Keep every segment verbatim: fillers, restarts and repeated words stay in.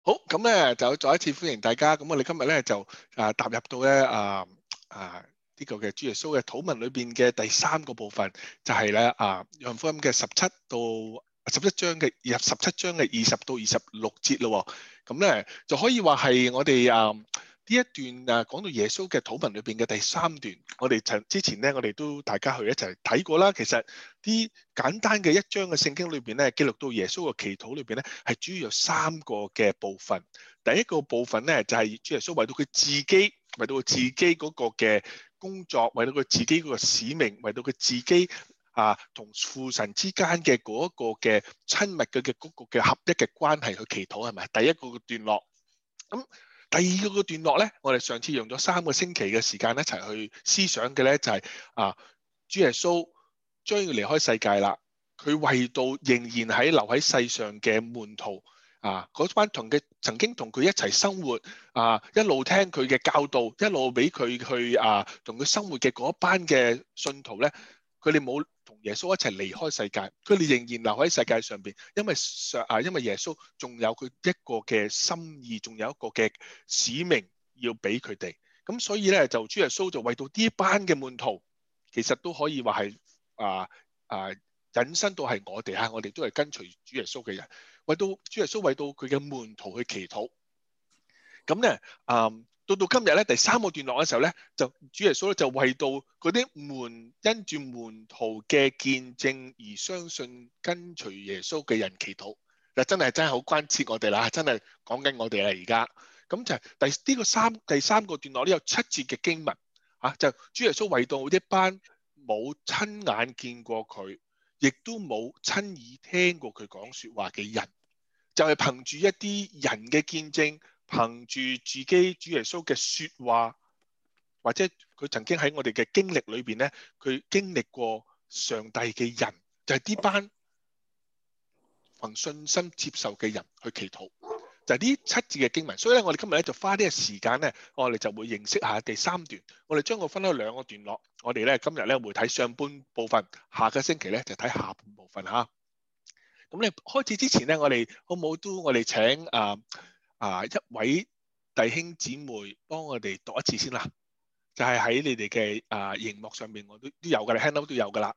好，咁咧就再一次歡迎大家。咁我哋今日咧就啊踏入到咧啊啊呢個嘅主耶穌嘅禱文裏邊嘅第三個部分，就係咧啊約翰福音嘅十七到十一章嘅二十七章嘅二十到二十六節咯。咁咧就可以話係我哋啊呢一段啊講到耶穌嘅禱文裏邊嘅第三段。我哋曾之前咧，我哋都大家去一齊睇過啦。其實啲簡單嘅一章嘅聖經裏邊咧，記錄到耶穌嘅祈禱裏邊咧，係主要有三個嘅部分。第一個部分咧就係主耶穌為到佢自己，為到佢自己嗰個嘅工作，為到佢自己嗰個使命，為到佢自己啊同父神之間嘅嗰一個嘅親密嘅嘅嗰個嘅合一嘅關係去祈禱，係咪？第一個段落。咁第二個段落咧，我哋上次用咗三個星期嘅時間一齊去思想嘅咧，就係啊主耶穌將要離開世界啦，佢為到仍然喺留喺世上嘅門徒啊，嗰班同嘅曾經同佢一齊生活啊，一路聽佢嘅教導，一路俾佢去啊同佢生活嘅嗰班嘅信徒咧，佢哋冇同耶穌一齊離開世界，佢哋仍然留喺世界上邊，因為上啊，因為耶穌仲有佢一個嘅心意，仲有一個嘅使命要俾佢哋。咁所以咧，就主耶穌就為到呢班嘅門徒，其實都可以話係啊啊引申到係我哋嚇，我哋都係跟隨主耶穌嘅人，為到主耶穌為到佢嘅門徒去祈禱。咁咧啊。到到今日咧，第三個段落嘅時候咧，就主耶穌咧就為到嗰啲門因住門徒嘅見證而相信跟隨耶穌嘅人祈禱。嗱，真係真係好關切我哋啦，真係講緊我哋啦而家。咁就係第呢個三第三個段落呢，有七節嘅經文啊，就主耶穌為到一班冇親眼見過佢，亦都冇親耳聽過佢講説話嘅人，就係憑住一啲人嘅見證。憑住自己主耶穌嘅説話，或者佢曾經喺我哋嘅經歷裏邊咧，佢經歷過上帝嘅人，就係呢班憑信心接受嘅人去祈禱，就係呢七節嘅經文。所以咧，我哋今日咧就花啲嘅時間咧，我哋就會認識下第三段。我哋將佢分開兩個段落。我哋咧今日咧會睇上半部分，下個星期咧就睇下半部分嚇。咁你開始之前咧，我哋好唔好都我哋請啊？啊！一位弟兄姊妹幫我哋讀一次先啦，就係喺你哋嘅啊熒幕上面，我都都有㗎啦 ，handout 都有㗎啦。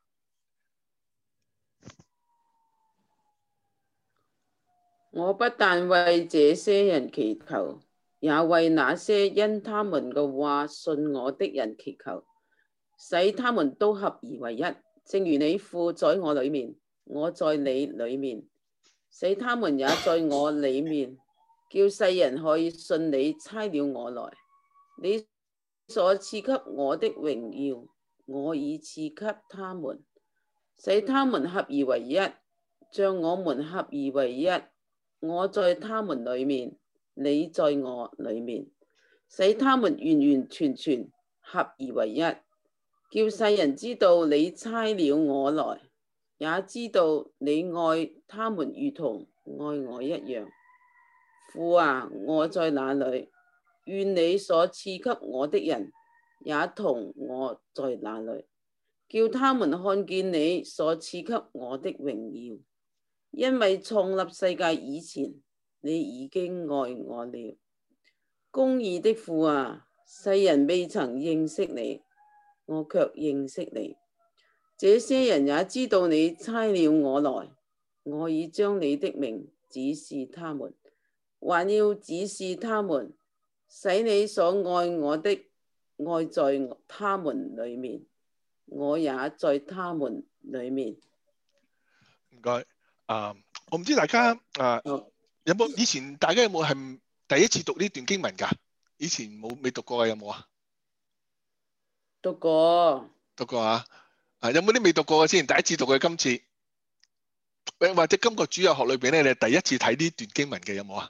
我不但為這些人祈求，也為那些因他們嘅話信我的人祈求，使他們都合而為一，正如你父在我裏面，我在你裏面，使他們也在我裏面。叫世人可以信你差了我來，你所賜給我的榮耀，我已賜給他們，使他們合而為一，像我們合而為一。我在他們裏面，你在我裏面，使他們完完全全合而為一，叫世人知道你差了我來，也知道你愛他們如同愛我一樣。父啊，我在哪裏，願你所賜給我的人也同我在哪裏，叫他們看見你所賜給我的榮耀。因為創立世界以前，你已經愛我了。公義的父啊，世人未曾認識你，我卻認識你。這些人也知道你差了我來，我已將你的名指示他們。還要指示他們，使你所愛我的愛在他們裏面，我也在他們裏面。 唔該，啊，我唔知大家啊有冇以前大家有冇係第一次讀呢段經文㗎？以前冇未讀過嘅有冇啊？ 讀過， 讀過啊！啊，有冇啲未讀過嘅先？第一次讀嘅今次，或者今個主日學裏邊咧，你第一次睇呢段經文嘅有冇啊？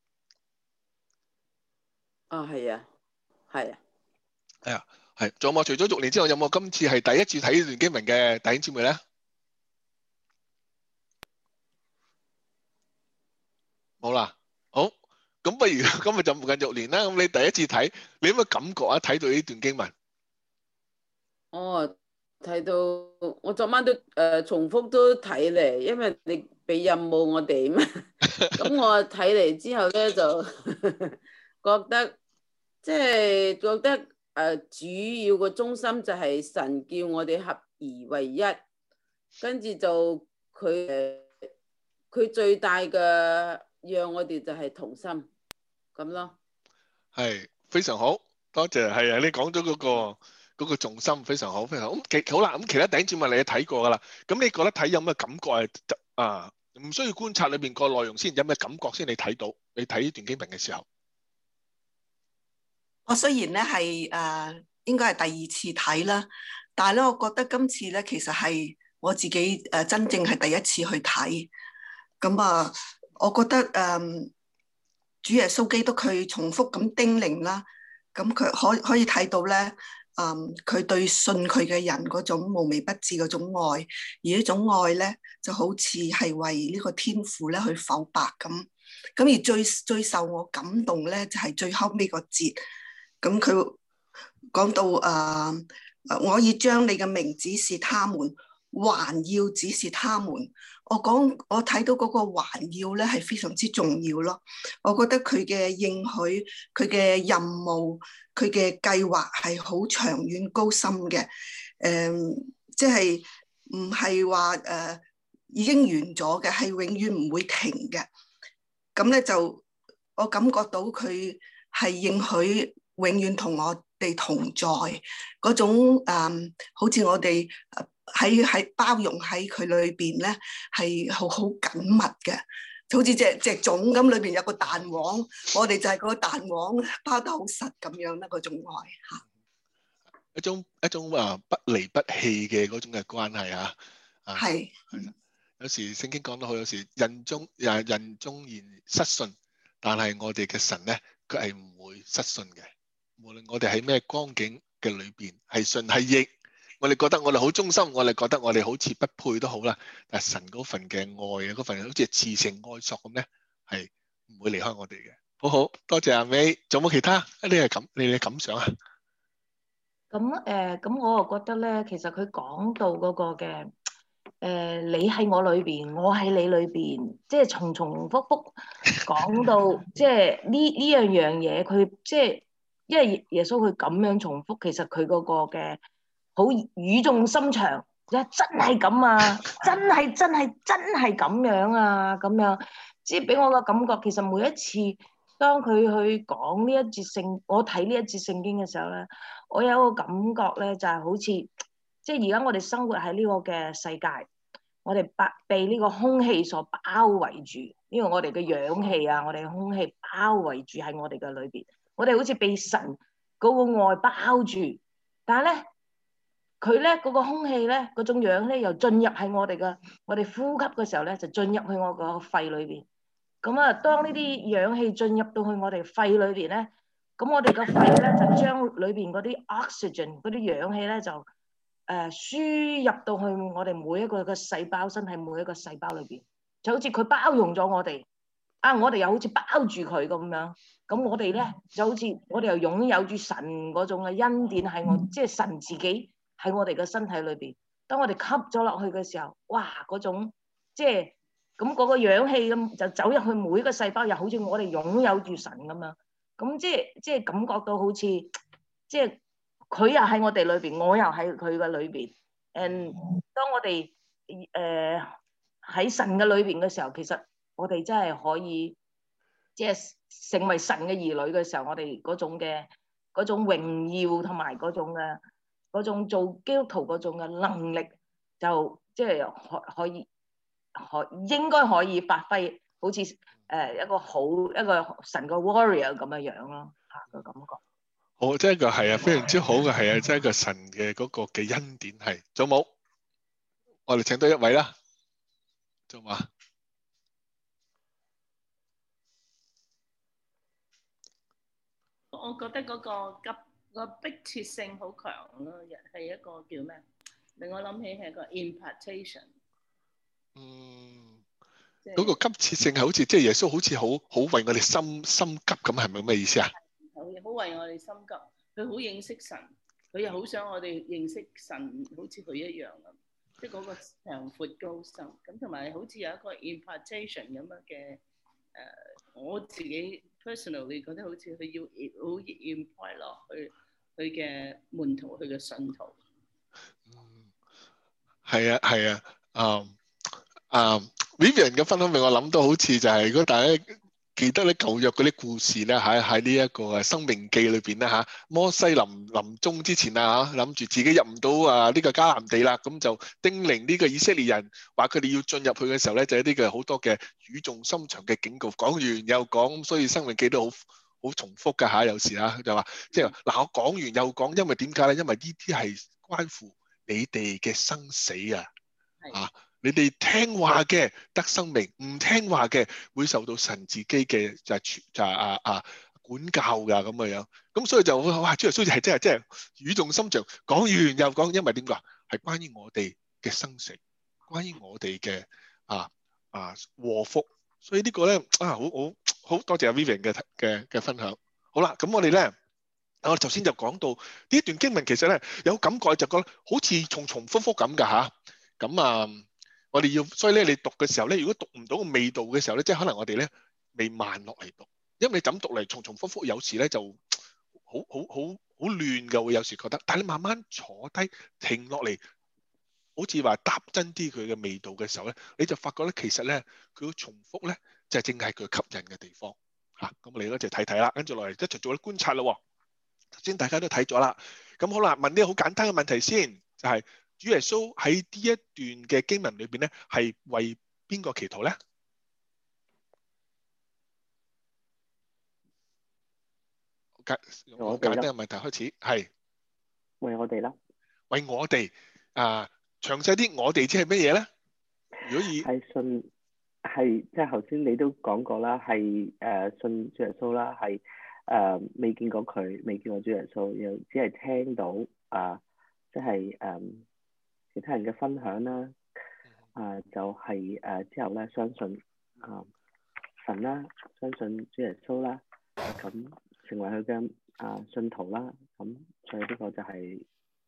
啊，係啊，係啊， 係啊，係。仲有冇除咗讀年之後，有冇今次係第一次睇呢段經文嘅弟兄姊妹咧？冇啦，好。咁不如今日就唔繼續練啦。咁你第一次睇，你有咩感覺啊？睇到呢段經文？ 哦， 睇到我昨晚都誒、呃、重複都睇嚟，因為你俾任務我哋嘛。咁我睇嚟之後咧就覺得即係覺得誒、呃、主要個中心就係神叫我哋合而為一，跟住就佢誒佢最大嘅讓我哋就係同心咁咯。 係非常好，多謝。係啊，你講咗嗰個嗰個重心非常好，非常好。咁其好啦，咁其他頂節目你睇過噶啦，咁你覺得睇有咩感覺係啊？唔需要觀察裏邊個內容先，有咩感覺先？你睇到你睇呢段經文嘅時候， 我雖然咧係誒應該係第二次睇啦，但係咧我覺得今次咧其實係我自己誒、呃、真正係第一次去睇。咁啊，我覺得誒、呃、主耶穌基督佢重複咁叮嚀啦，咁佢可可以睇到咧，嗯，佢對信佢嘅人嗰種無微不至嗰種愛，而呢種愛咧就好似係為呢個天父咧去剖白咁。咁而最最受我感動咧就係、是、最後尾個節。咁佢講到誒、呃，我已將你嘅名指示他們，還要指示他們。我講我睇到嗰個還要咧係非常之重要咯。我覺得佢嘅應許、佢嘅任務、佢嘅計劃係好長遠高深嘅。誒、呃，即係唔係話誒已經完咗嘅，係永遠唔會停嘅。咁咧就我感覺到佢係應許。永遠同我哋同在嗰種誒、嗯，好似我哋喺喺包容喺佢裏邊咧，係好好緊密嘅，好似隻隻粽咁，裏邊有個蛋黃，我哋就係嗰個蛋黃包得好實咁樣啦，嗰種愛嚇， 一種一種啊不離不棄嘅嗰種嘅關係啊， 係係啦。有時聖經講得好，有時人中誒人縱然失信，但係我哋嘅神咧，佢係唔會失信嘅。無論我哋喺咩光景嘅裏邊，係順係逆，我哋覺得我哋好忠心，我哋覺得我哋好似不配都好啦。但係神嗰份嘅愛啊，嗰份好似慈繩愛索咁咧，係唔會離開我哋嘅。好好，多謝阿 May，仲有冇其他？你係咁，你嘅感想啊？ 咁誒，咁、呃、我又覺得咧，其實佢講到嗰個嘅誒、呃，你喺我裏邊，我喺你裏邊，即係重重複複講到，即係呢呢樣樣嘢，佢即係。因為耶穌佢咁樣重複，其實佢嗰個嘅好語重心長，真係咁啊，真係真係真係咁樣啊，咁樣，即係俾我個感覺，其實每一次當佢去講呢一節聖，我睇呢一節聖經嘅時候咧，我有一個感覺咧，就係、是、好似即係而家我哋生活喺呢個嘅世界，我哋被被呢個空氣所包圍住，因為我哋嘅氧氣啊，我哋嘅空氣包圍住喺我哋嘅裏邊。我哋好似被神嗰個愛包住，但係咧，佢咧嗰個空氣咧，嗰種氧咧又進入喺我哋嘅，我哋呼吸嘅時候咧就進入去我個肺裏邊。咁啊，當呢啲氧氣進入到去我哋肺裏邊咧，咁我哋個肺咧就將裏邊嗰啲 oxygen 嗰啲氧氣咧就誒、呃、輸入到去我哋每一個嘅細胞，身體每一個細胞裏邊，就好似佢包容咗我哋。啊！我哋又好似包住佢咁樣，咁我哋咧就好似我哋又擁有住神嗰種嘅恩典喺我，即係神自己喺我哋嘅身體裏邊。當我哋吸咗落去嘅時候，哇！嗰種即係咁嗰個氧氣咁就走入去每一個細胞，又好似我哋擁有住神咁樣。咁即係即係感覺到好似即係佢又喺我哋裏邊，我又喺佢嘅裏邊。誒，當我哋誒喺神嘅裏邊嘅時候，其實我哋真係可以，即係成為神嘅兒女嘅時候，我哋嗰種嘅嗰種榮耀同埋嗰種嘅嗰種做基督徒嗰種嘅能力，就即係可可以可應該可以發揮，好似誒一個好一個神嘅 warrior 咁嘅樣咯嚇個感覺。 好，即係一個係啊，非常之好嘅係啊，即係一個神嘅嗰個嘅恩典係。仲有冇？我哋請多一位啦，仲有嘛？ 我覺得嗰個急個迫切性好強咯，係一個叫咩？令我諗起係一個 impartation。 嗯，嗰個急切性係好似即係耶穌好似好好為我哋心心急咁，係咪咩意思啊？ 好好為我哋心急，佢好認識神， 佢又好想我哋認識神，好似佢一樣咁，即係嗰個長闊高深。咁同埋好似有一個 impartation 咁樣嘅誒，我自己 personally 覺得好似佢要好 impart 落去佢嘅門徒，佢嘅信徒。 嗯，係啊，係啊，啊啊 Vivian 嘅分享令我諗到好似就係，如果大家記得咧舊約嗰啲故事咧，喺喺呢一個誒申命記裏邊咧嚇，摩西臨臨終之前啊嚇，諗住自己入唔到啊呢個迦南地啦，咁就叮嚀呢個以色列人話佢哋要進入去嘅時候咧，就有啲嘅好多嘅語重心長嘅警告，講完又講，所以申命記都好好重複㗎嚇，有時嚇就話即係嗱我講完又講，因為點解咧？因為呢啲係關乎你哋嘅生死啊，啊！你哋聽話嘅得生命，唔聽話嘅會受到神自己嘅就係傳就係啊啊管教㗎咁嘅樣。咁所以就哇，主耶穌係真係真係語重心長，講完又講，因為點講？係關於我哋嘅生死，關於我哋嘅啊啊禍福。所以呢個咧啊好好好多謝阿 Vivian 嘅嘅嘅分享。好啦，咁我哋咧。我頭先就講到呢一段經文，其實咧有感覺就覺得好似重重複複咁㗎嚇。咁啊，我哋要所以咧，你讀嘅時候咧，如果讀唔到個味道嘅時候咧，即係可能我哋咧未慢落嚟讀，因為你咁讀嚟重重複複，有時咧就好好好好亂㗎，會有時覺得。但係你慢慢坐低停落嚟，好似話搭真啲佢嘅味道嘅時候咧，你就發覺咧其實咧佢個重複咧就係正係佢吸引嘅地方嚇。咁我哋咧就睇睇啦，跟住落嚟一齊做啲觀察咯。頭先大家都睇咗啦，咁好啦，問啲好簡單嘅問題先，就係主耶穌喺呢一段嘅經文裏邊咧，係為邊個祈禱咧？簡用簡單嘅問題開始，係為我哋啦， 為我哋啊，詳細啲，我哋即係乜嘢咧？如果以係信係即係頭先你都講過啦，係誒信主耶穌啦，係。誒未、uh, 見過佢，未見過主耶穌，又只係聽到啊，即係誒其他人嘅分享啦，啊、uh, 就係、是、誒、uh, 之後咧相信啊、uh, 神啦，相信主耶穌啦，咁成為佢嘅啊信徒啦，咁所以呢個就係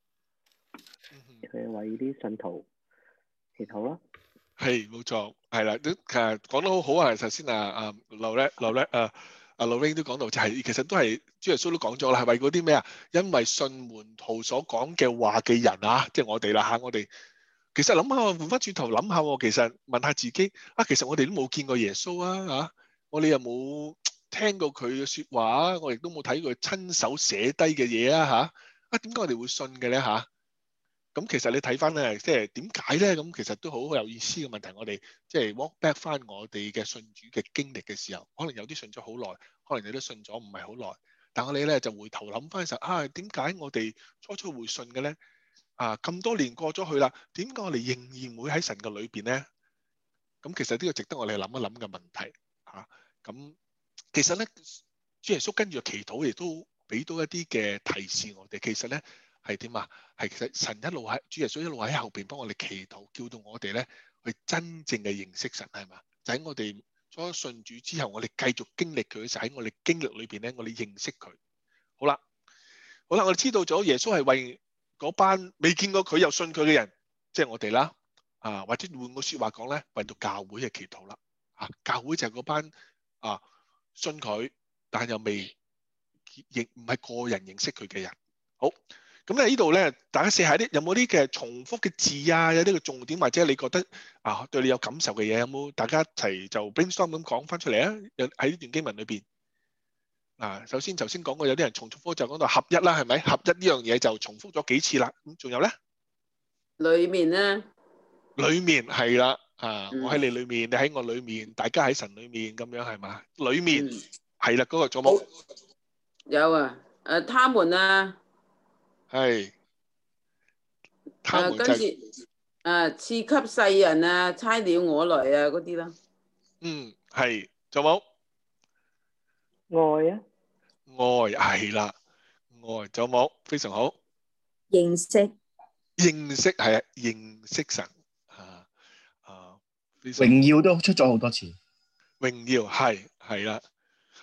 佢為啲信徒祈禱咯。 係冇錯，係啦，都其實講得好好啊！頭先啊啊劉叻劉叻啊。阿 Lorraine 都講到，就係其實都係主耶穌都講咗啦，係為嗰啲咩啊？因為信門徒所講嘅話嘅人啊，即係我哋啦嚇，我哋其實諗下，換翻轉頭諗下，其實問下自己啊，其實我哋都冇見過耶穌啊嚇，我哋又冇聽過佢嘅説話啊，我亦都冇睇過佢親手寫低嘅嘢啊嚇，啊點解我哋會信嘅咧嚇？咁其實你睇翻咧，即係點解咧？咁其實都好有意思嘅問題。我哋即係 walk back 翻我哋嘅信主嘅經歷嘅時候，可能有啲信咗好耐，可能你都信咗唔係好耐。但我哋咧就回頭諗翻嘅時候，啊點解我哋初初會信嘅咧？啊咁多年過咗去啦，點解我哋仍然會喺神嘅裏邊咧？咁其實呢個值得我哋諗一諗嘅問題嚇。咁、啊、其實咧，主耶穌跟住祈禱亦都俾到一啲嘅提示我哋，其實咧。係點啊？係其實神一路喺主耶穌一路喺後邊幫我哋祈禱，叫到我哋咧去真正嘅認識神係嘛？就喺我哋初信主之後，我哋繼續經歷佢嘅時候，喺我哋經歷裏邊咧，我哋認識佢。好啦，好啦，我哋知道咗耶穌係為嗰班未見過佢又信佢嘅人，即係我哋啦。啊，或者換個説話講咧，為到教會嘅祈禱啦。啊，教會就係嗰班啊信佢，但係又未亦唔係個人認識佢嘅人。好。咁咧呢度咧，大家試下啲有冇啲嘅重複嘅字啊，有啲嘅重點或者你覺得啊對你有感受嘅嘢，有冇大家一齊就 brainstorm 咁講翻出嚟啊？喺呢段經文裏邊，嗱，首先頭先講過有啲人重複就講到合一啦，係咪？合一呢樣嘢就重複咗幾次啦。咁仲有咧？ 裏面咧？ 裏面係啦，啊，我喺你裏面，你喺我裏面，大家喺神裏面咁樣係嘛？裏面係啦，嗰個仲有冇？ 有啊，誒，他們啊。 係， 誒跟住誒賜給世人啊，差了我來啊嗰啲啦。 嗯，係，仲有冇？愛啊， 愛係啦，愛仲有冇？非常好。 認識， 認識係啊，認識神啊啊， 榮耀都出咗好多次。 榮耀係係啦，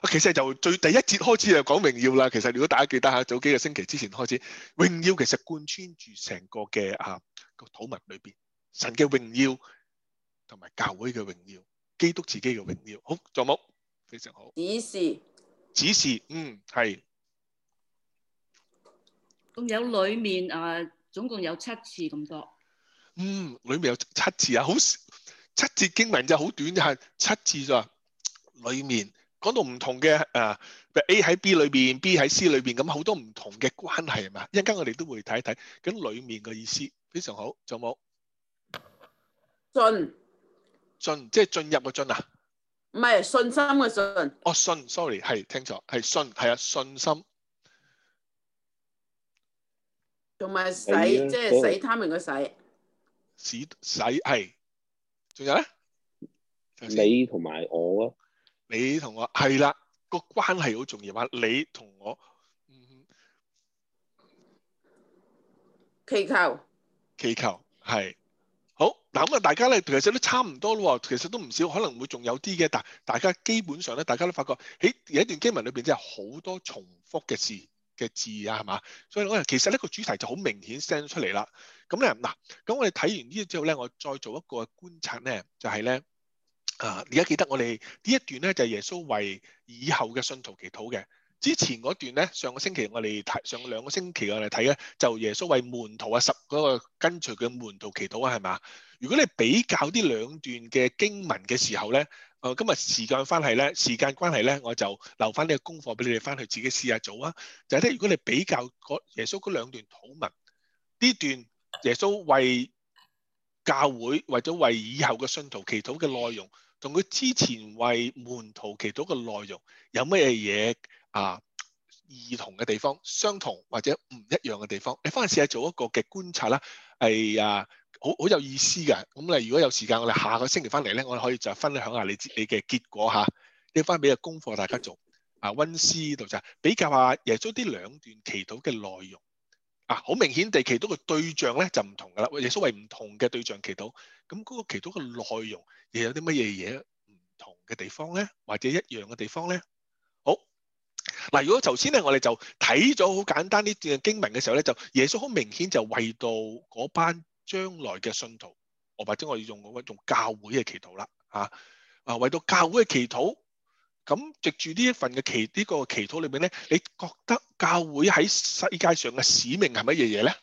其實就最第一節開始就講榮耀啦。其實如果大家記得下，早幾個星期之前開始，榮耀其實貫穿住成個嘅啊個禱文裏邊，神嘅榮耀同埋教會嘅榮耀，基督自己嘅榮耀。好，仲有冇？非常好。 指示， 指示，嗯，係。 咁有裡面啊，總共有七次咁多。 嗯，裏面有七字啊，好七節經文就好短，就係七字咋。裏面講到唔同嘅誒、呃、A 喺 B 裏邊 ，B 喺 C 裏邊，咁好多唔同嘅關係係嘛？一陣間我哋都會睇一睇，咁裏面嘅意思非常好。仲有冇？ 進進即係進入個進啊？ 唔係信心嘅信。 哦，信 ，sorry， 係聽錯，係信，係啊，信心。 同埋洗， 係啊即係洗他們嘅洗。 洗洗係。仲有咧？ 你同埋我啊， 你同我係啦，個關係好重要啊！你同我，嗯， 祈求， 祈求係好嗱。咁啊，大家咧其實都差唔多咯。其實都唔少，可能會仲有啲嘅，但大家基本上咧，大家都發覺喺有一段經文裏邊，真係好多重複嘅字嘅字啊，係嘛？所以我哋其實呢個主題就好明顯 send 出嚟啦。咁咧嗱，咁我哋睇完呢之後咧，我再做一個觀察咧，就係咧。啊！而家記得我哋呢一段咧，就係耶穌為以後嘅信徒祈禱嘅。之前嗰段咧，上個星期我哋睇，上兩個星期我哋睇咧，就耶穌為門徒啊十嗰個跟隨嘅門徒祈禱啊，係嘛？如果你比較啲兩段嘅經文嘅時候咧，誒今日時間關係咧，時間關係咧，我就留翻呢個功課俾你哋翻去自己試下做啊。就係咧，如果你比較耶穌嗰兩段禱文，呢段耶穌為教會或者為以後嘅信徒祈禱嘅內容，同佢之前為門徒祈禱嘅內容有乜嘢嘢啊異同嘅地方，相同或者唔一樣嘅地方？你翻去試下做一個嘅觀察啦，係啊，好好有意思嘅。咁你如果有時間，我哋下個星期翻嚟咧，我哋可以再分享下你你嘅結果嚇，拎翻俾個功課大家做啊，溫思呢度就係比較下耶穌啲兩段祈禱嘅內容。啊，好明顯地祈禱嘅對象咧就唔同噶啦，耶穌為唔同嘅對象祈禱，咁嗰個祈禱嘅內容又有啲乜嘢嘢唔同嘅地方咧，或者一樣嘅地方咧？好，嗱，如果頭先咧我哋就睇咗好簡單呢段經文嘅時候咧，就耶穌好明顯就為到嗰班將來嘅信徒，或者我哋用嗰個用教會嘅祈禱啦，啊啊，為到教會嘅祈禱。咁藉住呢一份嘅祈呢個祈禱裏面咧，你覺得教會喺世界上嘅使命係乜嘢嘢咧？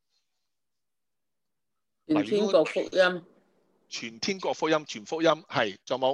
傳天國福音， 傳天國福音，傳福音係，仲有冇？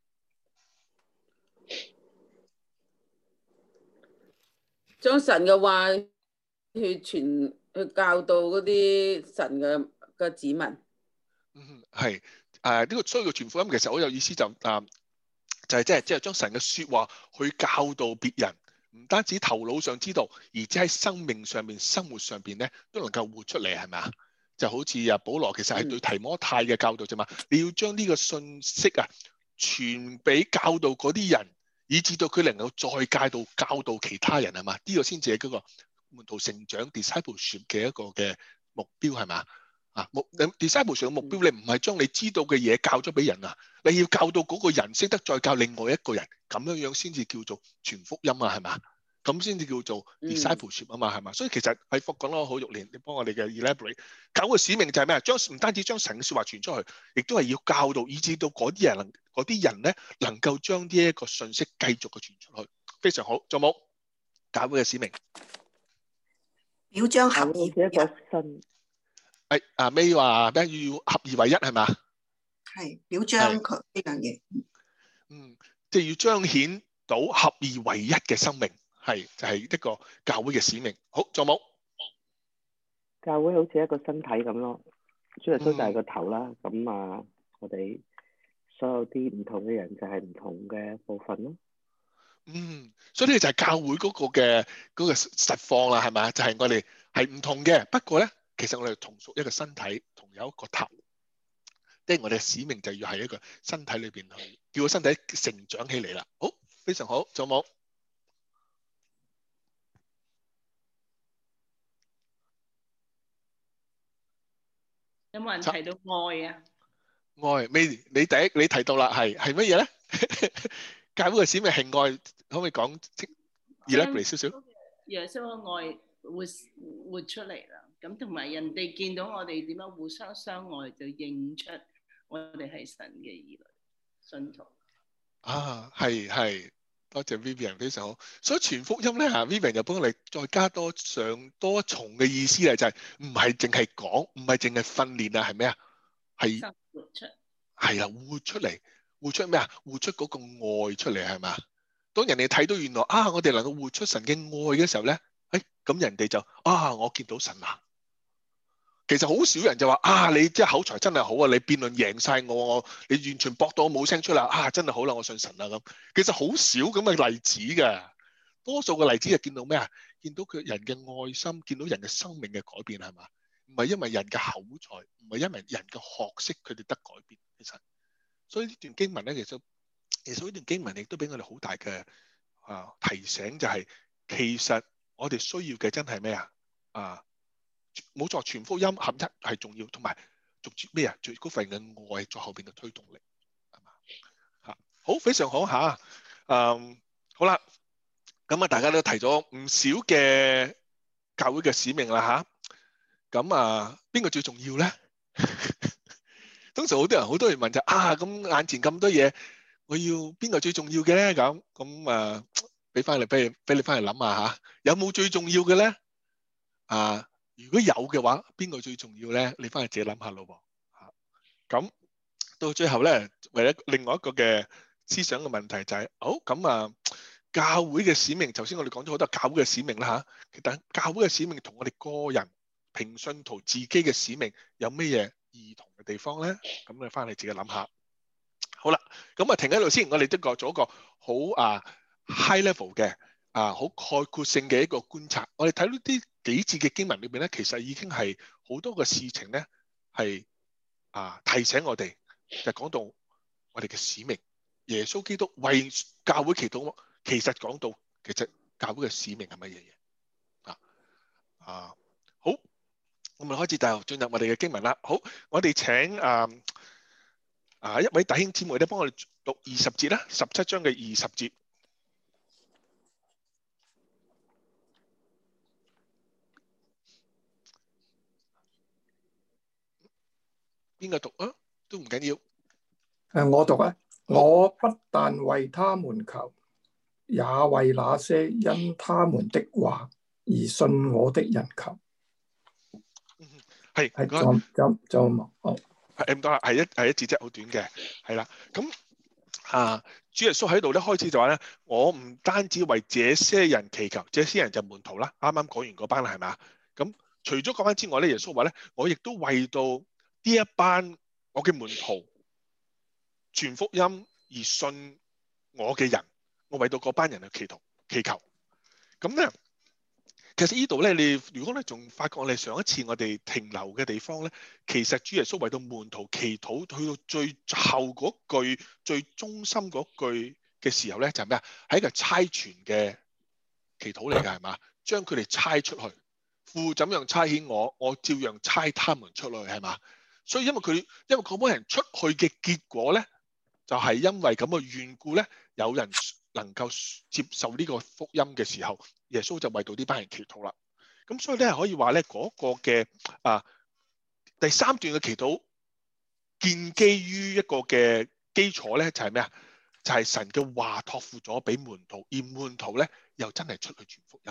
將神嘅話去傳去教導嗰啲神嘅嘅子民。 嗯，係誒呢個所以個傳福音其實好有意思，就啊。就係即係即係將神嘅説話去教導別人，唔單止頭腦上知道，而且喺生命上面、生活上邊咧都能夠活出嚟，係咪啊？就好似啊，保羅其實係對提摩太嘅教導啫嘛。你要將呢個信息啊傳俾教導嗰啲人，以至到佢能夠再教導教導其他人，係嘛？呢個先至係嗰個門徒成長 discipleship 嘅一個嘅目標，係嘛？啊，目 discipleship 嘅目標，你唔係將你知道嘅嘢教咗俾人啊，你要教到嗰個人識得再教另外一個人，咁樣樣先至叫做傳福音啊，係嘛？咁先至叫做 discipleship 啊嘛，係嘛？所以其實喺福講得好肉連，你幫我哋嘅 elaborate， 教嘅使命就係咩啊？將唔單止將神嘅説話傳出去，亦都係要教導，以至到嗰啲人能嗰啲人咧能夠將呢一個信息繼續嘅傳出去，非常好。仲有冇教會嘅使命？ 表彰合好似一個新。 誒啊，May話咩要合二為一係嘛？ 係表彰佢呢樣嘢。 嗯，即係要彰顯到合二為一嘅生命，係就係一個教會嘅使命。好，仲有冇？ 教會好似一個身體咁咯，主耶穌就係個頭啦。咁啊，我哋所有啲唔同嘅人就係唔同嘅部分咯。 嗯，所以呢個就係教會嗰個嘅嗰個實況啦，係咪？就係我哋係唔同嘅，不過咧。其實我哋同屬一個身體，同有一個頭，即係我哋嘅使命就要喺一個身體裏邊去，叫個身體成長起嚟啦。好，非常好，仲有冇？ 有冇人提到愛啊？ 愛，未？你第一你提到啦，係係乜嘢咧？教會嘅使命係愛可唔可以講elaborate少少？ 耶穌嘅愛活活出嚟啦，咁同埋人哋見到我哋點樣互相相愛，就認出我哋係神嘅兒女信徒。 啊，係係，多謝 Vivian 非常好。所以全福音咧嚇 ，Vivian 又幫我哋再加多上多重嘅意思咧，就係唔係淨係講，唔係淨係訓練啊，係咩啊？係生活出係啦，活出嚟，活出咩啊？活出嗰個愛出嚟係嘛？當人哋睇到原來啊，我哋能夠活出神嘅愛嘅時候咧，誒咁人哋就啊，我見到神啦。其實好少人就話啊，你即係口才真係好啊，你辯論贏晒我，我你完全駁到我冇聲出啦，啊真係好啦，我信神啦咁。其實好少咁嘅例子㗎，多數嘅例子就見到咩啊？見到佢人嘅愛心，見到人嘅生命嘅改變係嘛？唔係因為人嘅口才，唔係因為人嘅學識，佢哋得改變。其實，所以呢段經文咧，其實其實呢段經文亦都俾我哋好大嘅啊提醒，就係其實我哋需要嘅真係咩啊？啊！冇錯，全福音合一係重要，同埋逐漸咩啊？最高份嘅愛在後邊嘅推動力，係嘛？嚇，好，非常好嚇。嗯，好啦，咁啊，大家都提咗唔少嘅教會嘅使命啦嚇。咁啊，邊個最重要咧？通常好多人好多人問就啊，咁眼前咁多嘢，我要邊個最重要嘅咧？咁咁啊，俾翻你，俾你俾你翻嚟諗下嚇，有冇最重要嘅咧？啊？如果有嘅話，邊個最重要咧？你翻去自己諗下咯喎。嚇，咁到最後咧，為咗另外一個嘅思想嘅問題就係，好咁啊，教會嘅使命，頭先我哋講咗好多教會嘅使命啦嚇。其實教會嘅使命同我哋個人平信徒自己嘅使命有咩嘢異同嘅地方咧？咁你翻嚟自己諗下。好啦，咁啊停喺度先，我哋都過咗一個好啊 high level 嘅啊好概括性嘅一個觀察。我哋睇到啲幾節嘅經文裏邊咧，其實已經係好多嘅事情咧，係啊提醒我哋，就講到我哋嘅使命。耶穌基督為教會祈禱，其實講到其實教會嘅使命係乜嘢嘢啊？啊好，我哋開始就進入我哋嘅經文啦。好，我哋請啊啊一位弟兄姊妹咧，幫我哋讀二十節啦，十七章嘅二十節。邊個讀啊？都唔緊要。 誒，我讀啊！我不但為他們求，也為那些因他們的話而信我的人求。 係係就就就冇。好， 係唔多啦，係一係一節啫，好短嘅，係啦。咁啊，主耶穌喺度咧，開始就話咧，我唔單止為這些人祈求，這些人就門徒啦。啱啱講完嗰班啦，係咪啊？咁除咗嗰班之外咧，耶穌話咧，我亦都為到呢一班我嘅門徒傳福音而信我嘅人，我為到嗰班人去祈禱祈求。咁咧，其實呢度咧，你如果你仲發覺我哋上一次我哋停留嘅地方咧，其實主耶穌為到門徒祈禱，去到最後嗰句最中心嗰句嘅時候咧，就係咩啊？係一個差傳嘅祈禱嚟㗎，係嘛？將佢哋差出去，父怎樣差遣我，我照樣差他們出去，係嘛？所以因為佢因為嗰班人出去嘅結果咧，就係因為咁嘅緣故咧，有人能夠接受呢個福音嘅時候，耶穌就為到呢班人祈禱啦。咁所以咧，可以話咧，嗰個嘅啊第三段嘅祈禱，建基於一個嘅基礎咧，就係咩啊？就係神嘅話託付咗俾門徒，而門徒咧又真係出去傳福音。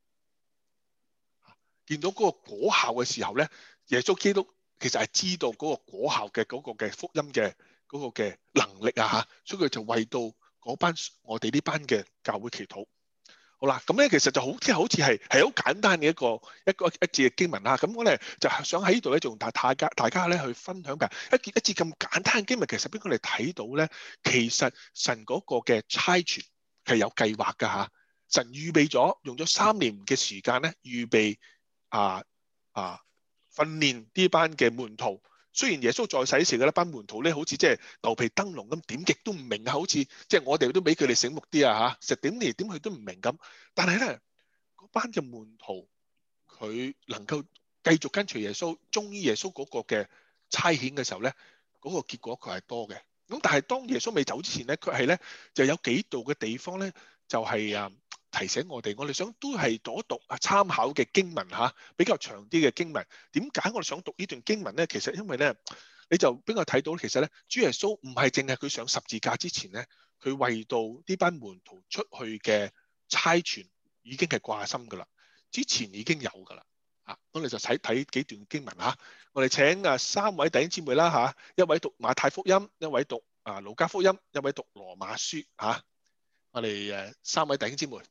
見到嗰個果效嘅時候咧，耶穌基督其實係知道嗰個果效嘅嗰個嘅福音嘅嗰個嘅能力啊嚇，所以佢就為到嗰班我哋呢班嘅教會祈禱。好啦，咁咧其實就好即係好似係係好簡單嘅一個一個一節嘅經文啦。咁我咧就係想喺呢度咧，仲大大家大家咧去分享嘅一節一節咁簡單嘅經文，其實俾我哋睇到咧，其實神嗰個嘅差傳係有計劃㗎嚇。神預備咗用咗三年嘅時間咧，預備啊啊訓練呢班嘅門徒。雖然耶穌在世時嘅一班門徒咧，好似即係牛皮燈籠咁，點極都唔明啊！好似即係我哋都比佢哋醒目啲啊嚇，實點嚟點去都唔明咁。但係咧，嗰班嘅門徒佢能夠繼續跟隨耶穌，忠於耶穌嗰個嘅差遣嘅時候咧，嗰個結果佢係多嘅。咁但係當耶穌未走之前咧，佢係咧就有幾度嘅地方咧， 就係啊提醒我哋，我哋想都係讀一讀啊參考嘅經文嚇，比較長啲嘅經文。點解我哋想讀呢段經文咧？其實因為咧，你就俾我睇到其實咧，主耶穌唔係淨係佢上十字架之前咧，佢為到呢班門徒出去嘅差傳已經係掛心噶啦，之前已經有噶啦。啊，我哋就睇睇幾段經文嚇。我哋請啊三位弟兄姊妹啦嚇，一位讀馬太福音，一位讀啊路加福音，一位讀羅馬書嚇。我哋誒三位弟兄姊妹。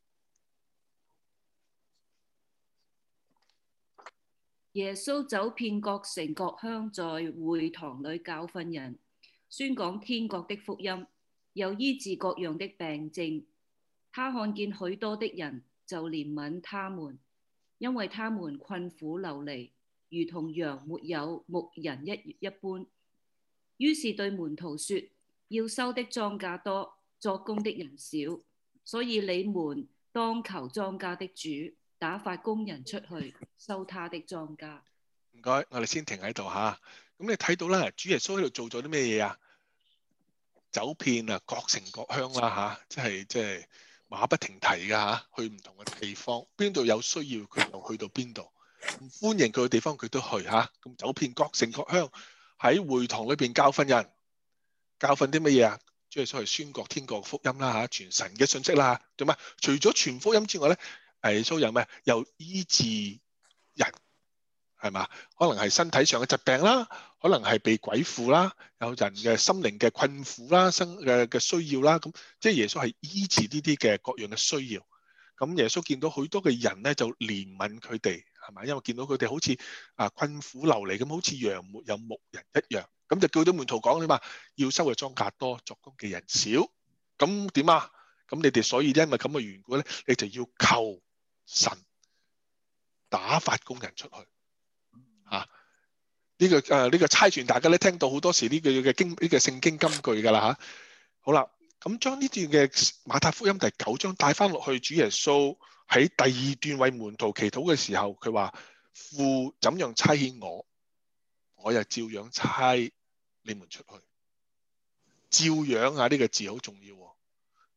耶穌走遍各城各鄉，在會堂裏教訓人，宣講天國的福音，又醫治各樣的病症。他看見許多的人，就憐憫他們，因為他們困苦流離，如同羊沒有牧人一一般。於是對門徒說：要收的莊稼多，作工的人少，所以你們當求莊稼的主打發工人出去收他的莊稼。 唔該，我哋先停喺度嚇。咁你睇到啦，主耶穌喺度做咗啲咩嘢啊？走遍啊各城各鄉啦嚇，即係即係馬不停蹄㗎嚇，去唔同嘅地方，邊度有需要佢就去到邊度，唔歡迎佢嘅地方佢都去嚇。咁走遍各城各鄉，喺會堂裏邊教訓人，教訓啲乜嘢啊？主耶穌係宣講天國福音啦嚇，傳神嘅信息啦。做咩？除咗傳福音之外咧，耶穌有咩？又醫治人，係嘛？可能係身體上嘅疾病啦，可能係被鬼附啦，有人嘅心靈嘅困苦啦，生嘅嘅需要啦。咁即係耶穌係醫治呢啲嘅各樣嘅需要。咁耶穌見到許多嘅人咧，就憐憫佢哋，係嘛？因為見到佢哋好似啊困苦流離咁，好似羊沒有牧人一樣。咁就叫咗門徒講你嘛，要收嘅莊稼多，作工嘅人少。咁點啊？咁你哋所以因為咁嘅緣故咧，你就要求神打發工人出去。嚇、啊！呢、這個誒呢、呃這個差傳，大家咧聽到好多時呢句嘅經呢、這個聖經金句㗎啦嚇。好啦，咁將呢段嘅馬太福音第九章帶翻落去，主耶穌喺第二段為門徒祈禱嘅時候，佢話：父怎樣差遣我，我又照樣差你們出去。照樣啊，呢、這個字好重要、哦。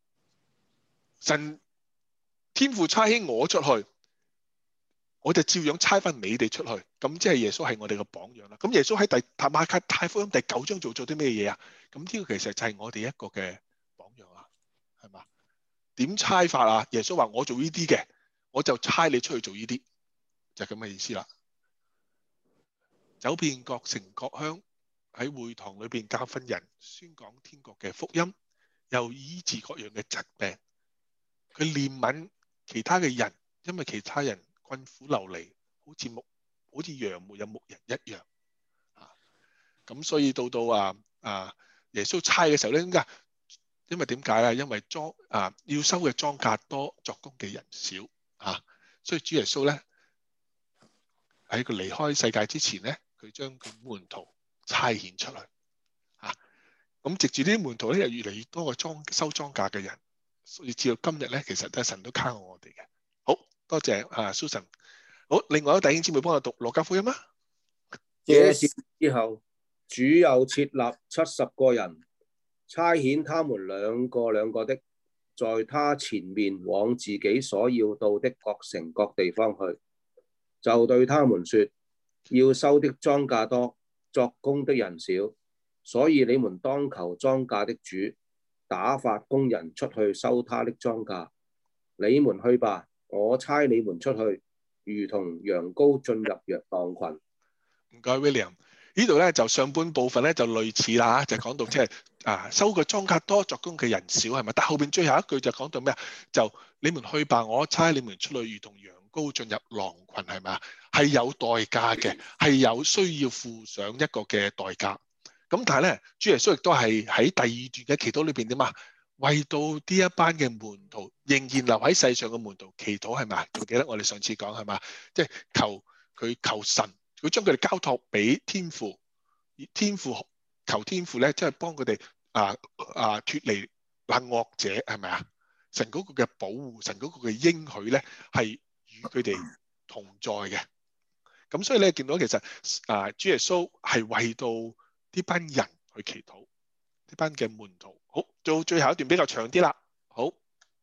神天父差遣我出去，我就照樣差翻你哋出去。咁即係耶穌係我哋嘅榜樣啦。咁耶穌喺第馬太福音第九章做咗啲咩嘢啊？咁呢個其實就係我哋一個嘅榜樣啦，係嘛？點差法啊？耶穌話：我做呢啲嘅，我就差你出去做呢啲，就係咁嘅意思啦。走遍各城各鄉，喺會堂裏邊教訓人，宣講天國嘅福音，又醫治各樣嘅疾病。佢憐憫其他嘅人，因為其他人困苦流離，好似牧好似羊沒有牧人一樣啊。咁所以到到啊啊耶穌差嘅時候咧，點解？因為點解啊？因為莊啊要收嘅莊稼多，作工嘅人少啊。所以主耶穌咧喺佢離開世界之前咧，佢將佢門徒差遣出去啊。咁藉住呢啲門徒咧，又越嚟越多個莊收莊稼嘅人。所以至到今日咧，其實都係神都卡我哋嘅。好多謝啊 Susan。好，另外一位弟兄姊妹幫我讀路加福音啊。 這事之後，主又設立七十個人，差遣他們兩個兩個的，在他前面往自己所要到的各城各地方去，就對他們說：要收的莊稼多，作工的人少，所以你們當求莊稼的主打發工人出去收他的莊稼。你們去吧，我差你們出去，如同羊羔進入羊狼群。 唔該 William， 呢度咧就上半部分咧就類似啦，就講到即係啊收嘅莊稼多，作工嘅人少，係咪？但後邊最後一句就講到咩啊？就你們去吧，我差你們出去，如同羊羔進入狼群，係咪啊？係有代價嘅，係有需要付上一個嘅代價。咁但係咧，主耶穌亦都係喺第二段嘅祈禱裏邊點啊？為到呢一班嘅門徒仍然留喺世上嘅門徒祈禱，係咪？記唔記得我哋上次講係嘛？即係求佢求神，佢將佢哋交託俾天父，天父求天父咧，即係幫佢哋啊啊脫離那惡者，係咪啊？神嗰個嘅保護，神嗰個嘅應許咧，係與佢哋同在嘅。咁所以咧，見到其實啊，主耶穌係為到呢班人去祈禱，呢班嘅門徒。好，到最後一段比較長啲啦。好，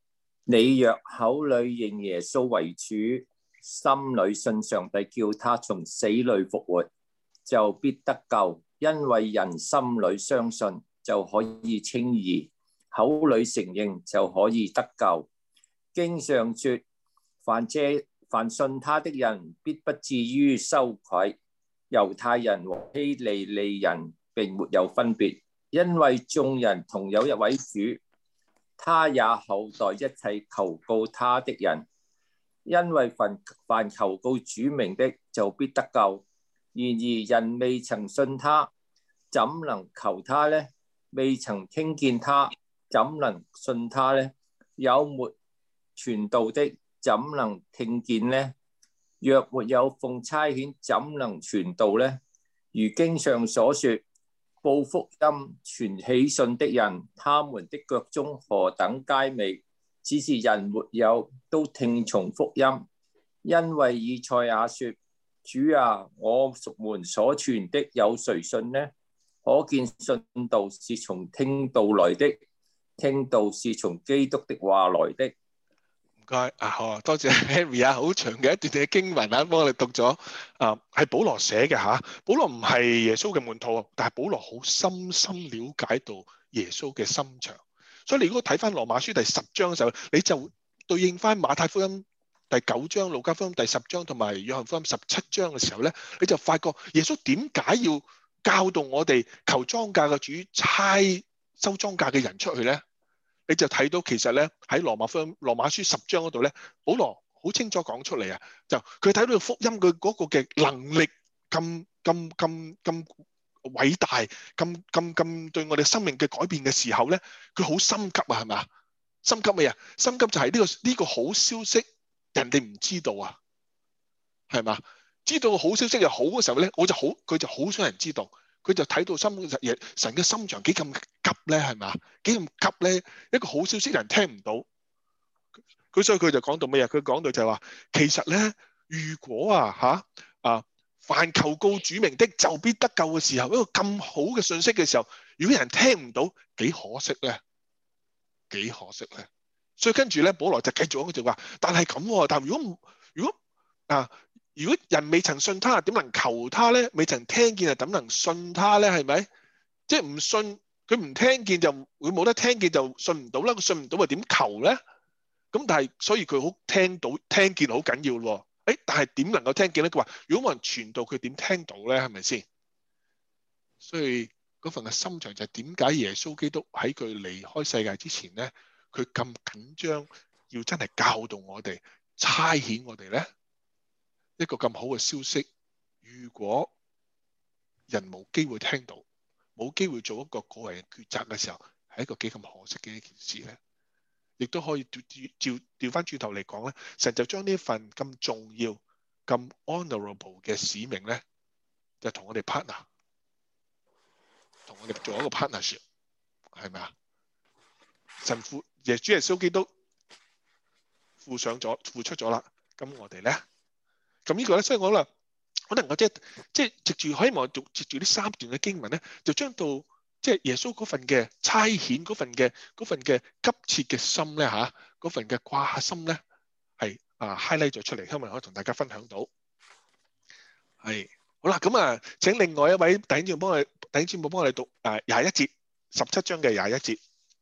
你若口裏認耶穌為主，心裏信上帝叫他從死裏復活，就必得救。因為人心裏相信就可以稱義，口裏承認就可以得救。經上說，凡這凡信他的人必不至於羞愧。猶太人和希利尼人並沒有分別，因為眾人同有一位主，他也厚待一切求告他的人。因為凡凡求告主名的就必得救。然而人未曾信他，怎能求他呢？未曾聽見他，怎能信他呢？有沒傳道的，怎能聽見呢？若沒有奉差遣，怎能傳道呢？如經上所說，報福音傳喜信的人，他們的腳蹤何等佳美，只是人沒有都聽從福音。因為以賽亞說，主啊，我們所傳的有誰信呢？可見信道是從聽道來的，聽道是從基督的話來的。 唔該啊，好，多謝 Henry 啊，好長嘅一段嘅經文啊，幫我哋讀咗啊，係保羅寫嘅嚇。保羅唔係耶穌嘅門徒，但係保羅好深深了解到耶穌嘅心腸。所以你如果睇翻羅馬書第十章嘅時候，你就對應翻馬太福音第九章、路加福音第十章同埋約翰福音十七章嘅時候咧，你就發覺耶穌點解要教導我哋求莊稼嘅主差收莊稼嘅人出去咧？你就睇到其實咧喺羅馬福音羅馬書十章嗰度咧，保羅好清楚講出嚟啊！就佢睇到福音佢嗰個嘅能力咁咁咁咁偉大，咁咁咁對我哋生命嘅改變嘅時候咧，佢好心急啊，係咪啊？心急咩啊？心急就係呢個呢個好消息，人哋唔知道啊，係嘛？知道好消息又好嘅時候咧，我就好佢就好想人知道。佢就睇到心嘢，神嘅心腸幾咁急咧，係咪？幾咁急咧？一個好消息人聽唔到，佢所以佢就講到咩啊？佢講到就係話，其實咧，如果啊嚇啊，凡求告主名的就必得救嘅時候，一個咁好嘅信息嘅時候，如果人聽唔到，幾可惜咧？幾可惜咧？所以跟住咧，保羅就繼續講，佢就話：但係咁，但係如果如果啊。如果人未曾信他，點能求他咧？未曾聽見，又點能信他咧？係咪？即係唔信，佢唔聽見就會冇得聽見就信唔到啦。佢信唔到，咪點求咧？咁但係所以佢好聽到聽見好緊要咯。誒，但係點能夠聽見咧？佢話：如果冇人傳道，佢點聽到咧？係咪先？所以嗰份嘅心腸就係點解耶穌基督喺佢離開世界之前咧，佢咁緊張，要真係教導我哋、差遣我哋咧？一個咁好嘅消息，如果人冇機會聽到，冇機會做一個個人抉擇嘅時候，係一個幾咁可惜嘅一件事咧。亦都可以調調調翻轉頭嚟講咧，神就將呢份咁重要、咁 honorable 嘅使命咧，就同我哋 partner，同我哋做一個 partnership， 係咪啊？神父耶主耶穌基督付上咗、付出咗啦，咁我哋咧？咁呢個咧，所以我話可能我即係即係藉住希望藉住呢三段嘅經文咧，就將到即係耶穌嗰份嘅差遣嗰份嘅嗰份嘅急切嘅心咧嚇，嗰份嘅掛心咧係啊 highlight 咗出嚟，希望可以同大家分享到。係好啦，咁啊請另外一位弟兄姊妹幫我弟兄姊妹幫我哋讀啊廿一節十七章嘅廿一節。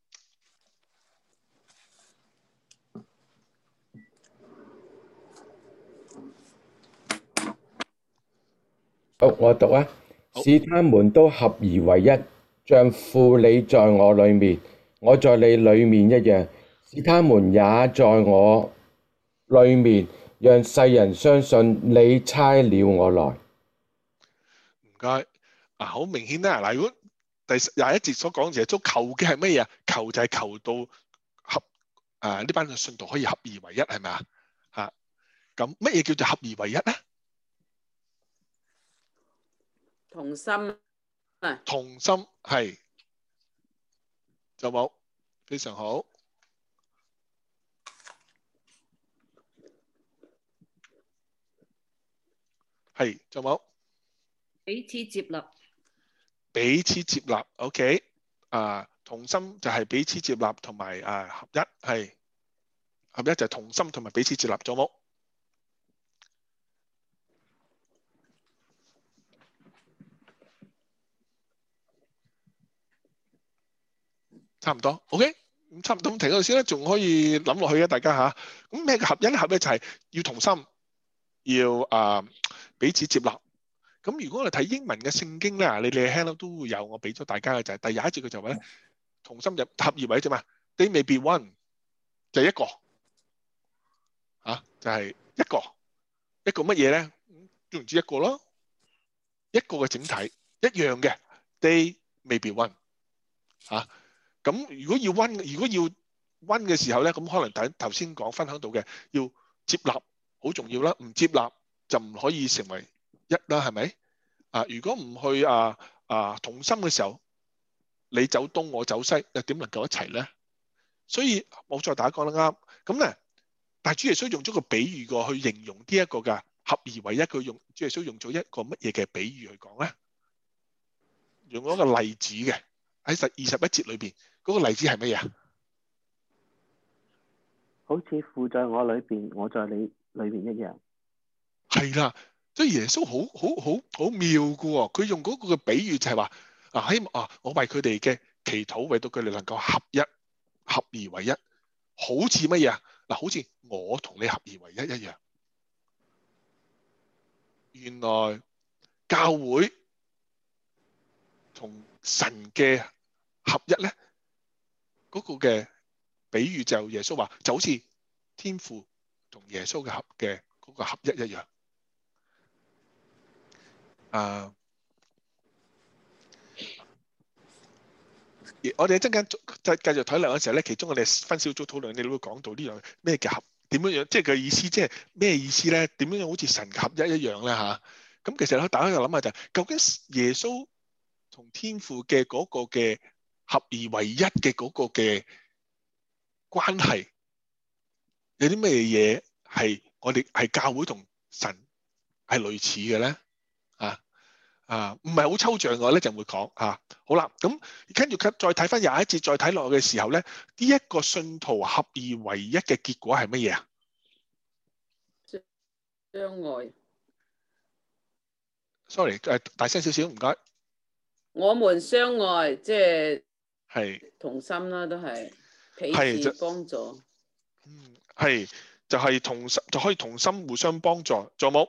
好，我讀啊，使他們都合而為一，像父你在我裏面，我在你裏面一樣，使他們也在我裏面，讓世人相信你差了我來。 唔該，啊好明顯啦，嗱，如果第廿一節所講耶穌求嘅係乜嘢啊？求就係求到合啊呢班嘅信徒可以合而為一，係咪啊？嚇，咁乜嘢叫做合而為一咧？ 同心啊， 同心係就冇，非常好。係就冇。 彼此接納。 彼此接納 ，OK，啊，同心就係彼此接納同埋啊合一係。 合一就係同心同埋彼此接納，咗冇？差唔多 ，OK， 咁差唔多咁停嗰度先啦，仲可以諗落去嘅大家嚇。咁咩叫合一咧？合一就係要同心，要啊、呃、彼此接納。咁如果我哋睇英文嘅聖經咧，你哋聽到都會有我俾咗大家嘅就係、是、第廿一節佢就話咧，同心就合而為一啫嘛。They may be one 就係一個嚇、啊，就係、是、一個一個乜嘢咧？總唔知一個咯，一個嘅整體一樣嘅。They may be one 嚇、啊。咁如果要 one， 如果要 one 嘅時候咧，咁可能頭頭先講分享到嘅，要接納好重要啦。唔接納就唔可以成為一啦，係咪？啊，如果唔去啊啊同心嘅時候，你走東我走西，又點能夠一齊咧？所以冇錯，大家講得啱。咁咧，但係主耶穌用咗個比喻個去形容呢一個嘅合而為一，佢用主耶穌用咗一個乜嘢嘅比喻去講咧？用咗個例子嘅喺十二十一節裏邊。嗰個例子係乜嘢？ 好似父在我裏邊，我在你裏邊一樣。 係啦，所以耶穌好好好好妙嘅喎。佢用嗰個嘅比喻就係話啊，希望啊，我為佢哋嘅祈禱，為到佢哋能夠合一、合而為一，好似乜嘢啊？嗱，好似我同你合而為一一樣。原來教會同神嘅合一咧。嗰個嘅比喻就耶穌話就好似天父同耶穌嘅合嘅嗰個合一一樣。啊，我哋一陣間再繼續討論嘅時候咧，其中我哋分小組討論，你都會講到呢樣咩叫合，點樣樣，即係個意思，即係咩意思咧？點樣樣好似神合一一樣咧嚇？咁其實咧，大家就諗下就係究竟耶穌同天父嘅嗰個嘅合而為一嘅嗰個嘅關係，有啲咩嘢係我哋係教會同神係類似嘅咧？啊啊，唔係好抽象嘅話咧，就會講啊。好啦，咁跟住再睇翻廿一節，再睇落去嘅時候咧，呢一個信徒合而為一嘅結果係乜嘢啊？ 相愛。 Sorry，誒大聲少少，唔該。 我們相愛，即係係同心啦，都係係彼此幫助。 嗯，係就係同心就可以同心互相幫助，仲有冇？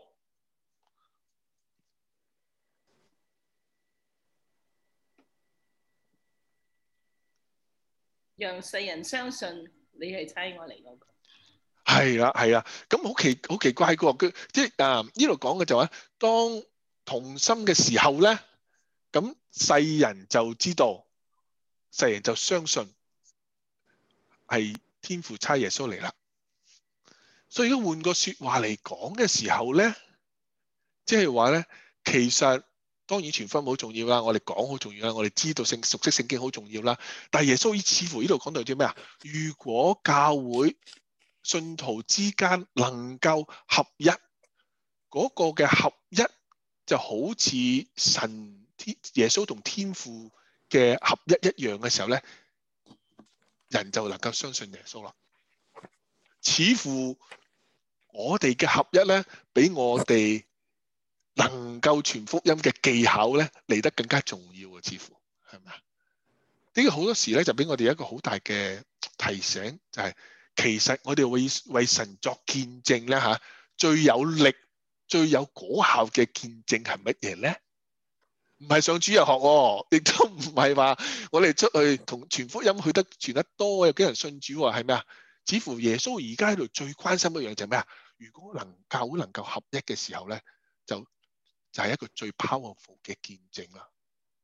讓世人相信你係差我嚟嗰個。 係啦，係啦，咁好奇好奇怪嘅喎，佢即係啊呢度講嘅就話，當同心嘅時候咧，咁世人就知道，世人就相信係天父差耶穌嚟啦。所以如果換個説話嚟講嘅時候咧，即係話咧，其實當然傳福音好重要啦，我哋講好重要啦，我哋知道聖熟悉聖經好重要啦。但係耶穌似乎呢度講到啲咩啊？如果教會信徒之間能夠合一，嗰、那個嘅合一就好似神天耶穌同天父嘅合一一樣嘅時候咧，人就能夠相信耶穌啦。似乎我哋嘅合一咧，比我哋能夠傳福音嘅技巧咧嚟得更加重要啊！似乎係咪啊？呢個好多時咧就俾我哋一個好大嘅提醒，就係、是。其實我哋為為神作見證咧嚇，最有力、最有果效嘅見證係乜嘢咧？唔係上主日學喎，亦都唔係話我哋出去同傳福音去得傳得多，有幾人信主喎？係咩啊？似乎耶穌而家喺度最關心一樣就係咩啊？如果能教會能夠合一嘅時候咧，就就係一個最 powerful 嘅見證啦。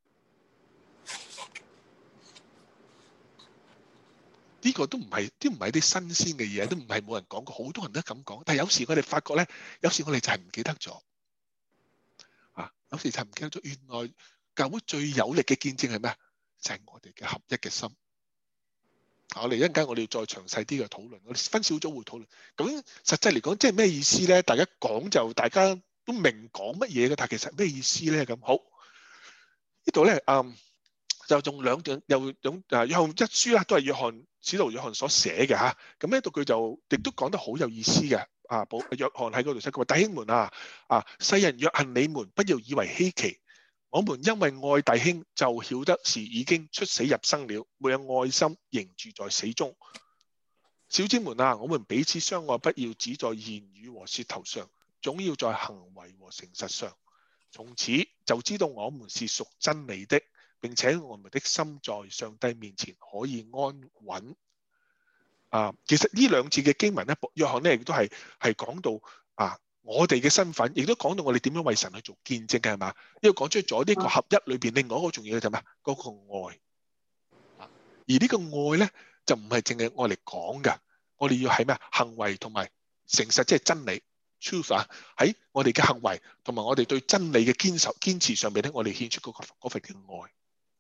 呢個都唔係，都唔係啲新鮮嘅嘢，都唔係冇人講過，好多人都咁講。但係有時我哋發覺咧，有時我哋就係唔記得咗啊！有時就係唔記得咗，原來教會最有力嘅見證係咩啊？就係我哋嘅合一嘅心。我哋一陣間我哋要再詳細啲嘅討論，我哋分小組會討論。咁實際嚟講，即係咩意思咧？大家講就大家都明講乜嘢嘅，但係其實咩意思咧？咁好呢度咧，嗯。 就用兩段又用誒約翰一書啦，都係約翰使徒約翰所寫嘅嚇。咁呢度佢就亦都講得好有意思嘅。啊，保約翰喺嗰度寫，佢話弟兄們啊，啊世人若恨你們，不要以為稀奇。我們因為愛弟兄，就曉得是已經出死入生了，沒有愛心仍住在死中。小子們啊，我們彼此相愛，不要只在言語和舌頭上，總要在行為和誠實上。從此就知道我們是屬真理的，並且我們的心在上帝面前可以安穩。啊，其實呢兩次嘅經文咧，約翰咧亦都係係講到啊，我哋嘅身份，亦都講到我哋點樣為神去做見證嘅係嘛？因為講出咗呢個合一裏邊，另外一個重要嘅就係咩？嗰個愛。啊，而呢個愛咧就唔係淨係愛嚟講㗎，我哋要喺咩行為同埋誠實，即係真理 truth 啊，喺我哋嘅行為同埋我哋對真理嘅堅守堅持上邊咧，我哋獻出嗰個嗰份嘅愛。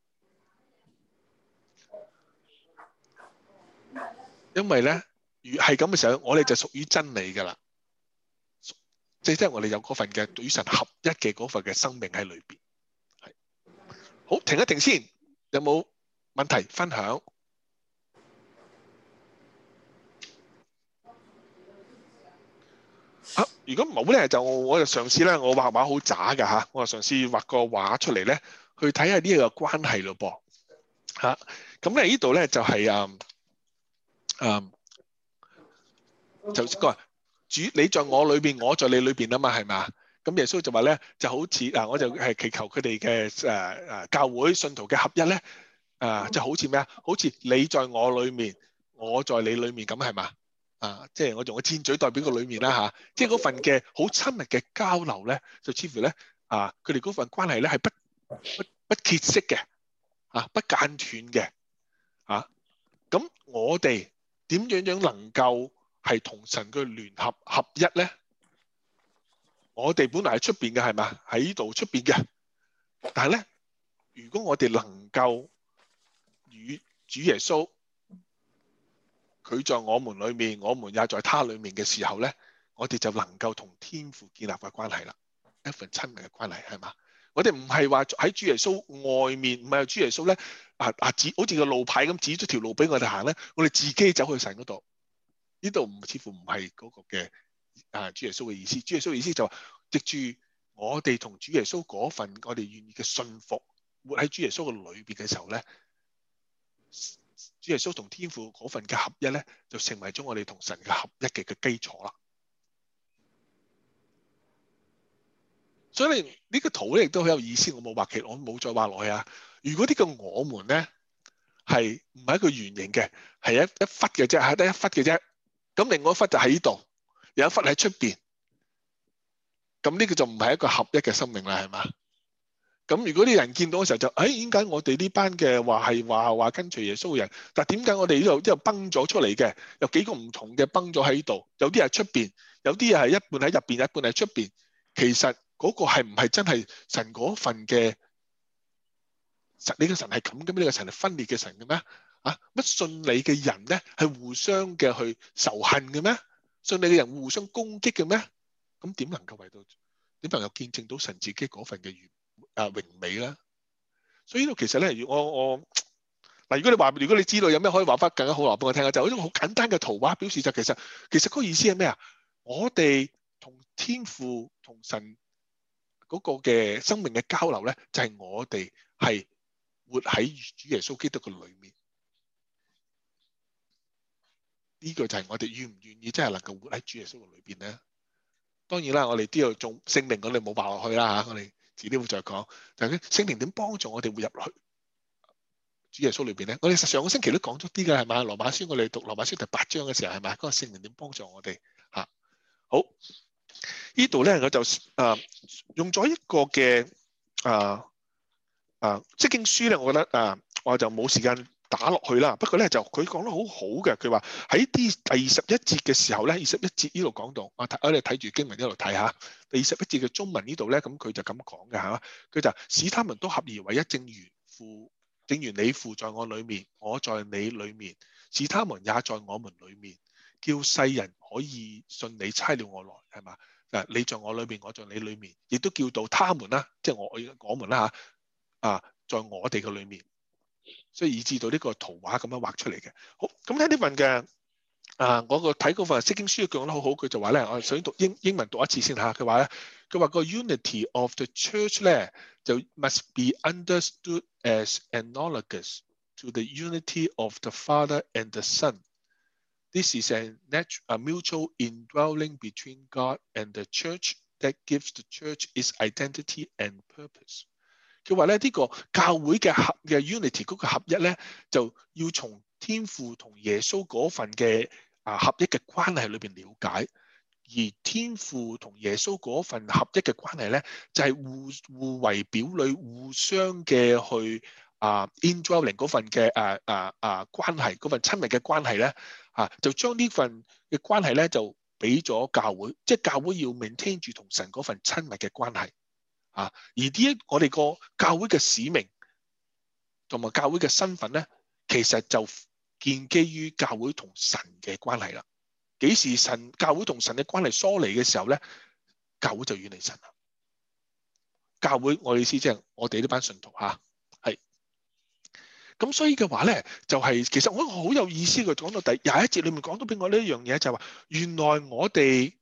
因為咧，如係咁嘅時候，我哋就屬於真理㗎啦。即係我哋有嗰份嘅與神合一嘅嗰份嘅生命喺裏邊。係好，停一停先，有冇問題分享？啊，如果冇咧，就我就嘗試咧，我畫畫好渣㗎嚇，我就嘗試畫個畫出嚟咧，去睇下呢個關係咯噃嚇。咁咧呢度咧就係啊。嗯，就個話主你在我裏邊，我在你裏邊啊嘛，係嘛？咁耶穌就話咧，就好似嗱，我就係祈求佢哋嘅誒誒教會信徒嘅合一咧，啊，就好似咩啊？好似你在我裏面，我在你裏面咁係嘛？啊，即係我用個箭嘴代表個裏面啦嚇，即係嗰份嘅好親密嘅交流咧，就似乎咧啊，佢哋嗰份關係咧係不不不歇息嘅，啊，不間斷嘅，啊，咁我哋點樣樣能夠係同神嘅聯合合一咧？我哋本來喺出邊嘅係嘛？喺呢度出邊嘅，但係咧，如果我哋能夠與主耶穌，佢在我們裏面，我們也在他裏面嘅時候咧，我哋就能夠同天父建立嘅關係啦，一份親密嘅關係係嘛？我哋唔係話喺主耶穌外面，唔係主耶穌咧啊啊指好似個路牌咁指咗條路俾我哋行咧，我哋自己走去神嗰度。呢度唔似乎唔係嗰個嘅啊主耶穌嘅意思。主耶穌嘅意思就話，藉住我哋同主耶穌嗰份我哋願意嘅信服，活喺主耶穌嘅裏邊嘅時候咧，主耶穌同天父嗰份嘅合一咧，就成為咗我哋同神嘅合一嘅嘅基礎啦。所以呢個圖咧亦都好有意思，我冇畫其，我冇再畫落去啊。如果呢個我們咧係唔係一個圓形嘅，係一一忽嘅啫，係得一忽嘅啫。咁另外一忽就喺呢度，有一忽喺出邊。咁呢個就唔係一個合一嘅生命啦，係嘛？咁如果啲人見到嘅時候就，誒點解我哋呢班嘅話係話話跟隨耶穌嘅人，但係點解我哋呢度呢度崩咗出嚟嘅？有幾個唔同嘅崩咗喺呢度，有啲係出邊，有啲係一半喺入邊，一半喺出邊。其實嗰個係唔係真係神嗰份嘅神？呢個神係咁嘅咩？呢個神係分裂嘅神嘅咩？啊，乜信你嘅人咧係互相嘅去仇恨嘅咩？信你嘅人互相攻擊嘅咩？咁點能夠為到點能夠見證到神自己嗰份嘅榮啊榮美咧？所以呢度其實咧，我我嗱，如果你話如果你知道有咩可以話翻更加好話俾我聽啊，就係一種好簡單嘅圖畫表示就其實其實嗰個意思係咩啊？我哋同天父同神嗰個嘅生命嘅交流咧，就係我哋係活喺主耶穌基督嘅裏面。呢個就係我哋願唔願意真係能夠活喺主耶穌嘅裏邊咧？當然啦，我哋都要做聖靈，我哋冇話落去啦嚇，我哋遲啲會再講。但係聖靈點幫助我哋會入去主耶穌裏邊咧？我哋上個星期都講咗啲㗎，係嘛？羅馬書我哋讀羅馬書第八章嘅時候係咪？嗰個聖靈點幫助我哋嚇？好，呢度咧我就誒、呃、用咗一個嘅誒誒釋經書咧，我覺得誒、呃、我就冇時間打落去啦，不過咧就佢講得好好嘅，佢話喺啲第二十一節嘅時候咧，二十一節呢度講到，我睇我哋睇住經文呢度睇下，第二十一節嘅中文呢度咧，咁佢就咁講嘅嚇，佢就使他們都合而為一，正如父，正如你父在我裏面，我在你裏面，使他們也在我們裏面，叫世人可以信你差了我來，係嘛？誒，你在我裏面，我在你裏面，亦都叫到他們啦，即係我我們啦嚇，啊，在我哋嘅裏面。 所以以至到呢個圖畫咁樣畫出嚟嘅。好，咁喺呢份嘅啊，我個睇嗰份釋經書講得好好，佢就話咧，我首先讀英英文讀一次先嚇。佢話咧，佢話個 unity of the church 咧就 must be understood as analogous to the unity of the Father and the Son。This is a natural, a mutual indwelling between God and the church that gives the church its identity and purpose。佢話咧，呢個教會嘅合嘅 unity 嗰個合一咧，就要從天父同耶穌嗰份嘅啊合一嘅關係裏邊了解，而天父同耶穌嗰份合一嘅關係咧，就係、是、互互為表裏，互相嘅去啊 indwelling 嗰份嘅啊啊啊關係，嗰份親密嘅關係咧啊，就將呢份嘅關係咧就俾咗教會，即係教會要 maintain 住同神嗰份親密嘅關係啊，而呢一我哋個教會嘅使命同埋教會嘅身份咧，其實就建基於教會同神嘅關係啦。幾時神教會同神嘅關係疏離嘅時候咧，教會就遠離神啦。教會我意思即係我哋呢班信徒嚇，係。咁所以嘅話咧，就係、是、其實我好有意思嘅，講到第廿一節裏面講到俾我呢一樣嘢，就係話原來我哋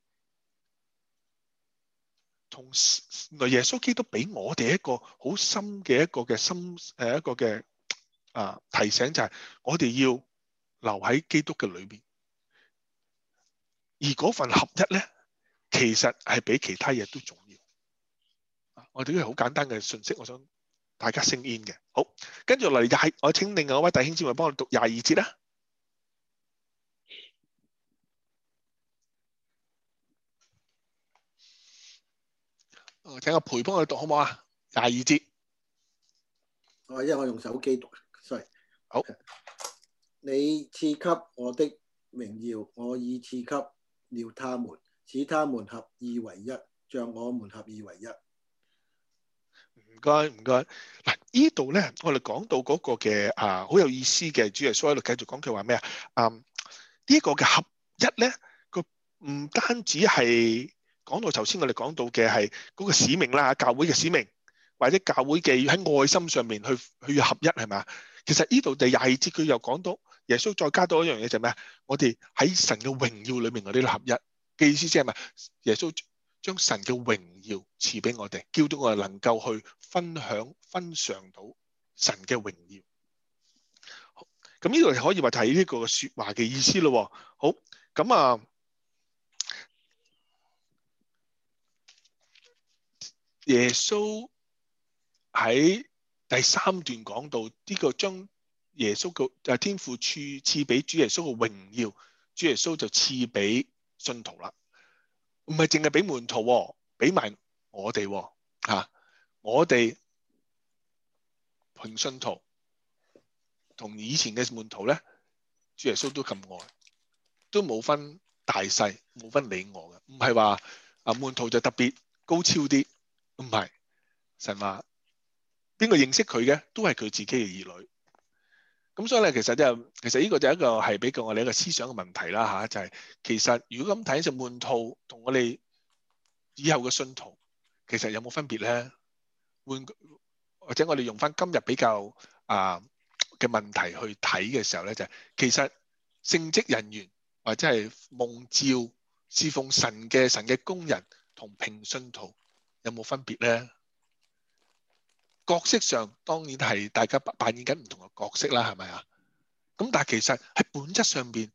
同耶穌基督俾我哋一個好深嘅一個嘅心誒一個嘅啊提醒，就係我哋要留喺基督嘅裏邊。而嗰份合一咧，其實係比其他嘢都重要。我哋呢個好簡單嘅信息，我想大家升 in 嘅。好，跟住落嚟廿，我請另外一位弟兄姊妹幫我讀廿二節啦。我請阿培幫我讀好唔好啊？廿二節。 哦，因為我用手機讀 ，sorry。 好。 你賜給我的榮耀，我已賜給了他們，使他們合二為一，像我們合二為一。 唔該唔該。嗱，呢度咧，我哋講到嗰個嘅啊，好有意思嘅主耶穌喺度繼續講，佢話咩啊？嗯，呢個嘅合一咧，個唔單止係講到頭先我哋講到嘅係嗰個使命啦，教會嘅使命，或者教會嘅要喺愛心上面去去合一係咪啊？其實呢度第廿二節佢又講到。耶穌再加多一樣嘢就係咩啊？我哋喺神嘅榮耀裏面，我哋都合一嘅意思即係咩？耶穌將神嘅榮耀賜俾我哋，叫到我哋能夠去分享、分享到神嘅榮耀。咁呢度可以話睇呢個説話嘅意思咯。好，咁啊，耶穌喺第三段講到呢個將。耶穌嘅誒天父賜賜俾主耶穌嘅榮耀，主耶穌就賜俾信徒啦。唔係淨係俾門徒，俾埋我哋嚇、啊。我哋平信徒同以前嘅門徒咧，主耶穌都咁愛，都冇分大細，冇分你我嘅。唔係話啊門徒就特別高超啲，唔係。神話邊個認識佢嘅，都係佢自己嘅兒女。咁所以咧，其實就係、其實呢個就係一個係比較我哋一個思想嘅問題啦嚇、啊，就係、是、其實如果咁睇就門徒同我哋以後嘅信徒，其實有冇分別咧？換或者我哋用翻今日比較啊嘅問題去睇嘅時候咧，就係、是、其實聖職人員或者係蒙召侍奉神嘅神嘅工人同平信徒有冇分別咧？角色上當然係大家扮演緊唔同嘅角色啦，係咪啊？咁但係其實喺本質上邊，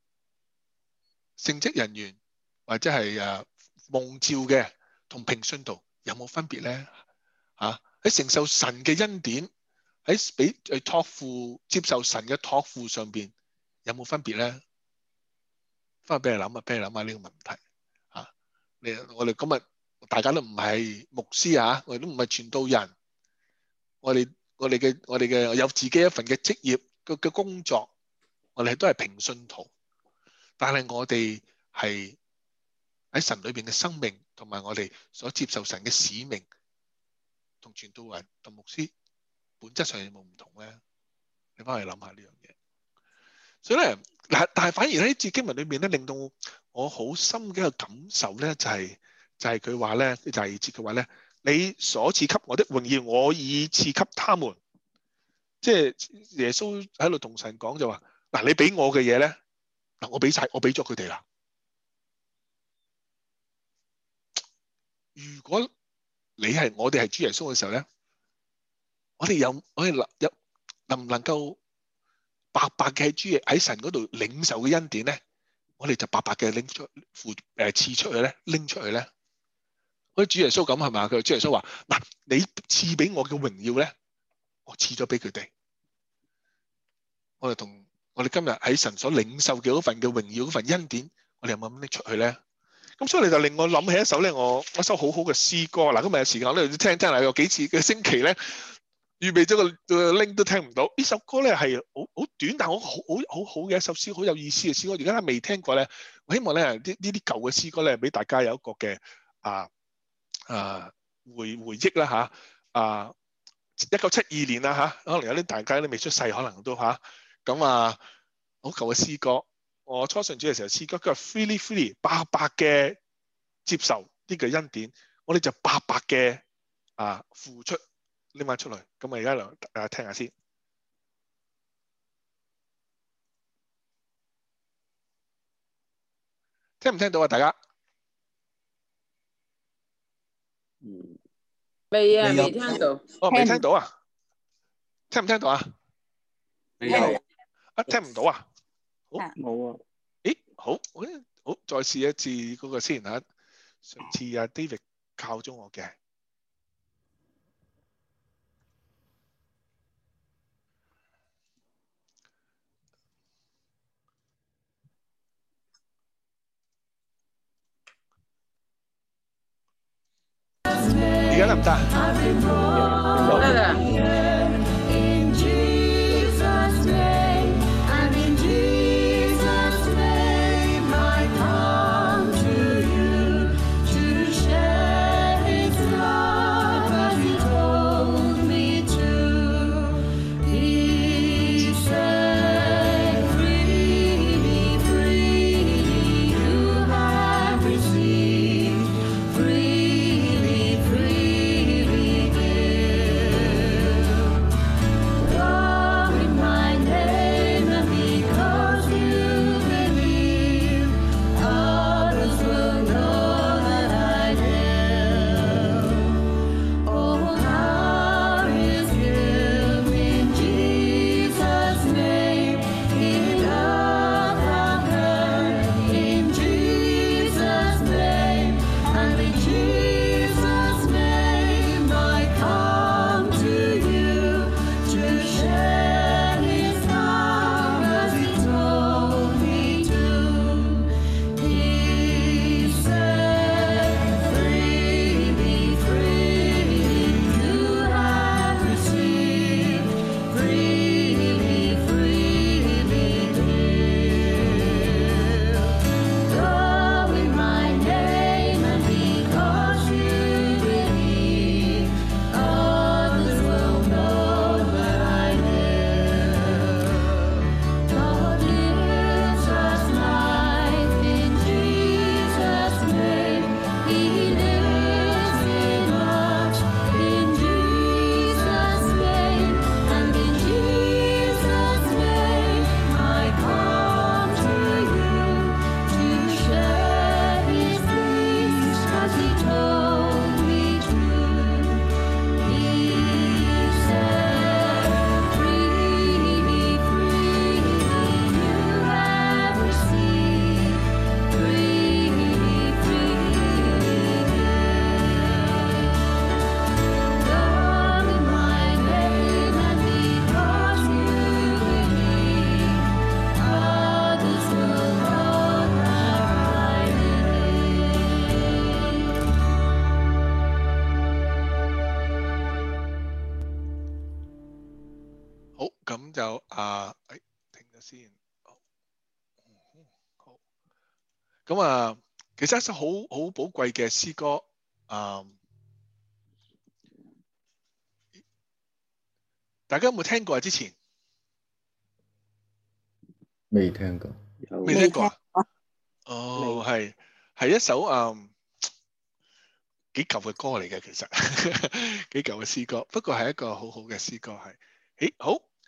聖職人員或者係誒蒙召嘅同平信徒有冇分別咧？嚇喺承受神嘅恩典，喺俾誒託付接受神嘅託付上邊有冇分別咧？翻去俾你諗下，俾你諗下呢個問題嚇。你我哋今日大家都唔係牧師嚇，我哋都唔係傳道人。我哋我哋嘅我哋嘅有自己一份嘅職業嘅嘅工作，我哋都係平信徒，但係我哋係喺神裏邊嘅生命，同埋我哋所接受神嘅使命，同傳道人同牧師本質上有冇唔同咧？你翻去諗下呢樣嘢。所以咧，嗱，但係反而喺節經文裏面咧，令到我好深嘅一個感受咧，就係就係佢話咧，第二節佢話咧。你所賜給我的榮耀，我已賜給他們， 即係耶穌喺度同神講就話：嗱，你俾我嘅嘢咧，嗱我俾晒，我俾咗佢哋啦。如果你係我哋係主耶穌嘅時候咧，我哋有我哋能有能唔能夠白白嘅喺主喺神嗰度領受嘅恩典咧？我哋就白白嘅拎出付誒賜出去咧，拎出去咧。好似主耶穌咁係嘛？佢主耶穌話：嗱，你賜俾我嘅榮耀咧，我賜咗俾佢哋。我哋同我哋今日喺神所領受嘅嗰份嘅榮耀嗰份恩典，我哋有冇咁拎出去咧？咁所以你就令我諗起一首咧，我一首好好嘅詩歌。嗱，今日有時間咧，聽聽下有幾次嘅星期咧，預備咗個 link 都聽唔到。呢首歌咧係好好短，但係好好好好嘅一首詩，好有意思嘅詩歌。而家未聽過咧，我希望咧呢呢啲舊嘅詩歌咧，俾大家有一個嘅啊啊回回憶啦嚇啊！一九七二年啦嚇，可能有啲大家都未出世，可能都嚇咁啊，好舊嘅詩歌。我初信主嘅時候，詩歌佢話 freely freely 白白嘅接受呢個恩典，我哋就白白嘅啊付出拎翻出嚟。咁我而家嚟大家聽下先，聽唔聽到啊？大家？ 嗯，未啊，未聽到。 哦，未聽到啊？聽唔聽到啊？ 未有啊，聽唔到啊？好， 冇啊！ 咦，好，好，好，再試一次嗰個先嚇。上次阿 David 教咗我嘅，而家得唔得？ 得啦。 咁就啊，誒停咗先。好，好。咁啊，其實一首好好寶貴嘅詩歌啊，大家有冇聽過啊？之前未聽過， 未聽過啊？哦，係係一首啊幾舊嘅歌嚟嘅，其實幾舊嘅詩歌，不過係一個好好嘅詩歌，係。誒好。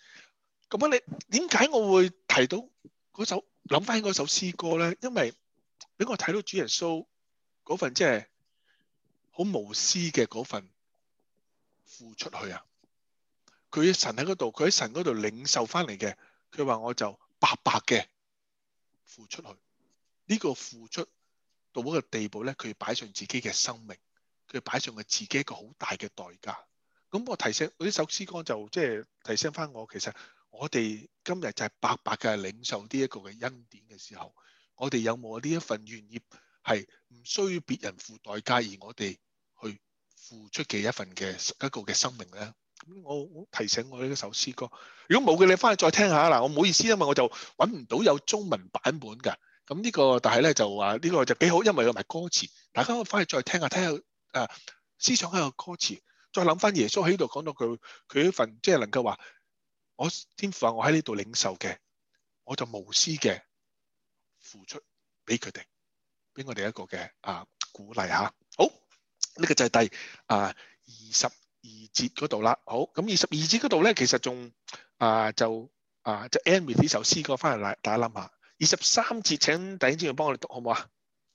咁樣你點解我會提到嗰首諗翻起嗰首詩歌咧？因為俾我睇到主耶穌嗰份即係好無私嘅嗰份付出去啊！佢神喺嗰度，佢喺神嗰度領受翻嚟嘅，佢話我就白白嘅付出去。呢個付出到嗰個地步咧，佢擺上自己嘅生命，佢擺上佢自己一個好大嘅代價。咁我提醒嗰啲首詩歌就即係提醒翻我，其實我哋今日就係白白嘅領受呢一個嘅恩典嘅時候，我哋有冇呢一份願意係唔需要別人付代價而我哋去付出嘅一份嘅一個嘅生命咧？咁我我提醒我呢一首詩歌，如果冇嘅你翻去再聽下嗱，我唔好意思，因為我就揾唔到有中文版本㗎。咁呢個但係咧就話呢個就幾好，因為有埋歌詞，大家可以翻去再聽下，聽下誒思想下個歌詞，再諗翻耶穌喺度講到佢佢呢份即係能夠話我天父話我喺呢度領受嘅，我就無私嘅付出俾佢哋，俾我哋一個嘅啊鼓勵嚇。好，呢個就係第啊二十二節嗰度啦。好，咁二十二節嗰度咧，其實仲啊就啊就 end with 呢首詩歌，翻嚟大家諗下。二十三節請弟兄姊妹幫我哋讀好唔好啊？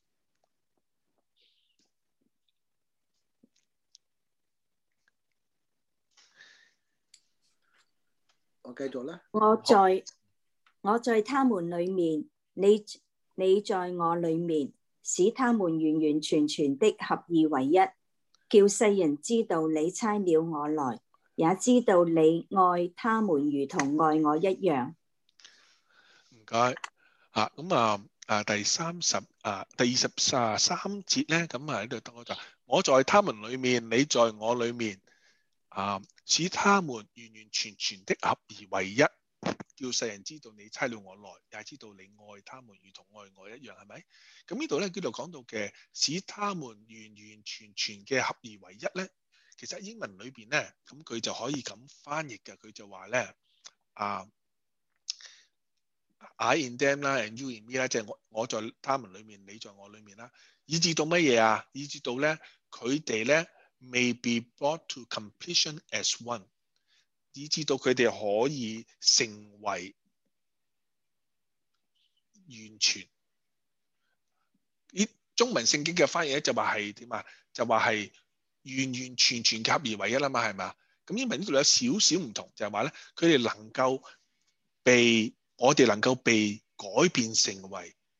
我繼續啦。 我在我在他們裏面，你你在我裏面，使他們完完全全的合二為一，叫世人知道你差了我來，也知道你愛他們如同愛我一樣。 唔該。啊，咁啊，啊第三十啊第二十三節咧，咁啊喺度等我就，我在他們裏面，你在我裏面，啊使他們完完全全的合而為一，叫世人知道你差了我來，也知道你愛他們如同愛我一樣，係咪？咁呢度咧，呢度講到嘅使他們完完全全嘅合而為一咧，其實英文裏邊咧，咁佢就可以咁翻譯嘅，佢就話咧啊。I in them 啦 ，and you in me 啦，即係我我在他們裏面，你在我裏面啦，以至到乜嘢啊？以至到咧，佢哋咧未 be brought to completion as one， 以至到佢哋可以成為完全。呢中文聖經嘅翻譯咧就話係點啊？就話係完完全全合而為一啦嘛，係嘛？咁英文呢度有少少唔同，就係話咧，佢哋能夠被我哋能夠被改變成為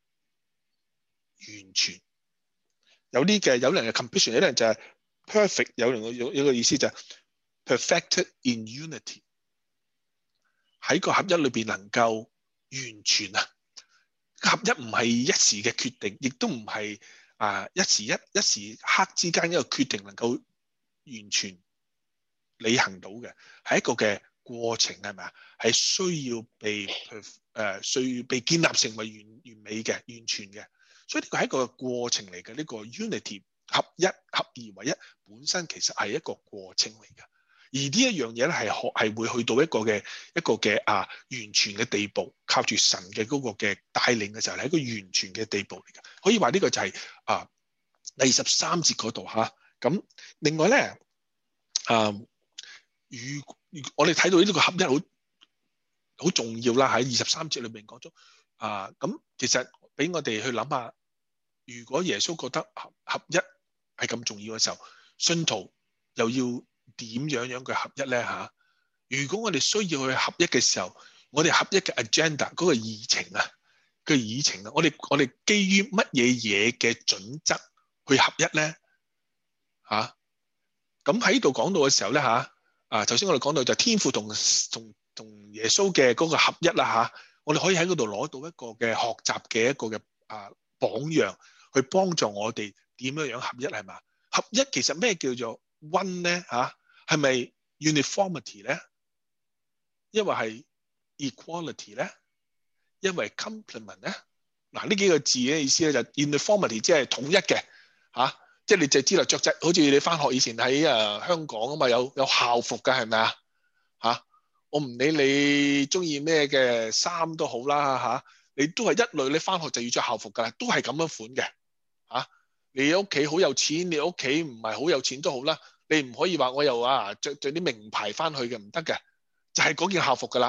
完全，有啲嘅有人嘅 completion， 有啲人就係 perfect， 有人有有個意思就係 perfected in unity， 喺個合一裏邊能夠完全啊！合一唔係一時嘅決定，亦都唔係啊一時一一時刻之間一個決定能夠完全履行到嘅，係一個嘅過程，係咪啊？係需要被誒、呃、需要被建立成為完完美嘅、完全嘅，所以呢個係一個過程嚟嘅。呢、這個 unity 合一合二為一本身其實係一個過程嚟嘅，而呢一樣嘢咧係學係會去到一個嘅一個嘅啊完全嘅地步，靠住神嘅嗰個嘅帶領嘅時候係一個完全嘅地步嚟嘅。可以話呢個就係、是、啊第十三節嗰度嚇。咁、啊、另外咧啊，如我哋睇到呢個合一好好重要啦，喺二十三節裏面講咗啊，咁其實俾我哋去諗下，如果耶穌覺得合合一係咁重要嘅時候，信徒又要點樣樣嘅合一咧嚇？如果我哋需要去合一嘅時候，我哋合一嘅 agenda 嗰個議程啊，個議程啊，我哋我哋基於乜嘢嘢嘅準則去合一咧嚇？咁喺度講到嘅時候咧嚇。啊！頭先我哋講到就天父同同同耶穌嘅嗰個合一啦嚇，我哋可以喺嗰度攞到一個嘅學習嘅一個嘅啊榜樣，去幫助我哋點樣樣合一係嘛？合一其實咩叫做 one 咧嚇？係咪 uniformity 咧？因為係 equality 咧？因為 complement 咧？嗱呢幾個字嘅意思咧就 uniformity 即係統一嘅嚇。即係你就知道雀仔，好似你翻學以前喺誒香港啊嘛，有有校服㗎係咪啊？嚇，我唔理你中意咩嘅衫都好啦嚇，你都係一類，你翻學就要着校服㗎，都係咁樣款嘅嚇。你屋企好有錢，你屋企唔係好有錢都好啦，你唔可以話我又啊著著啲名牌翻去嘅，唔得嘅，就係嗰件校服㗎啦，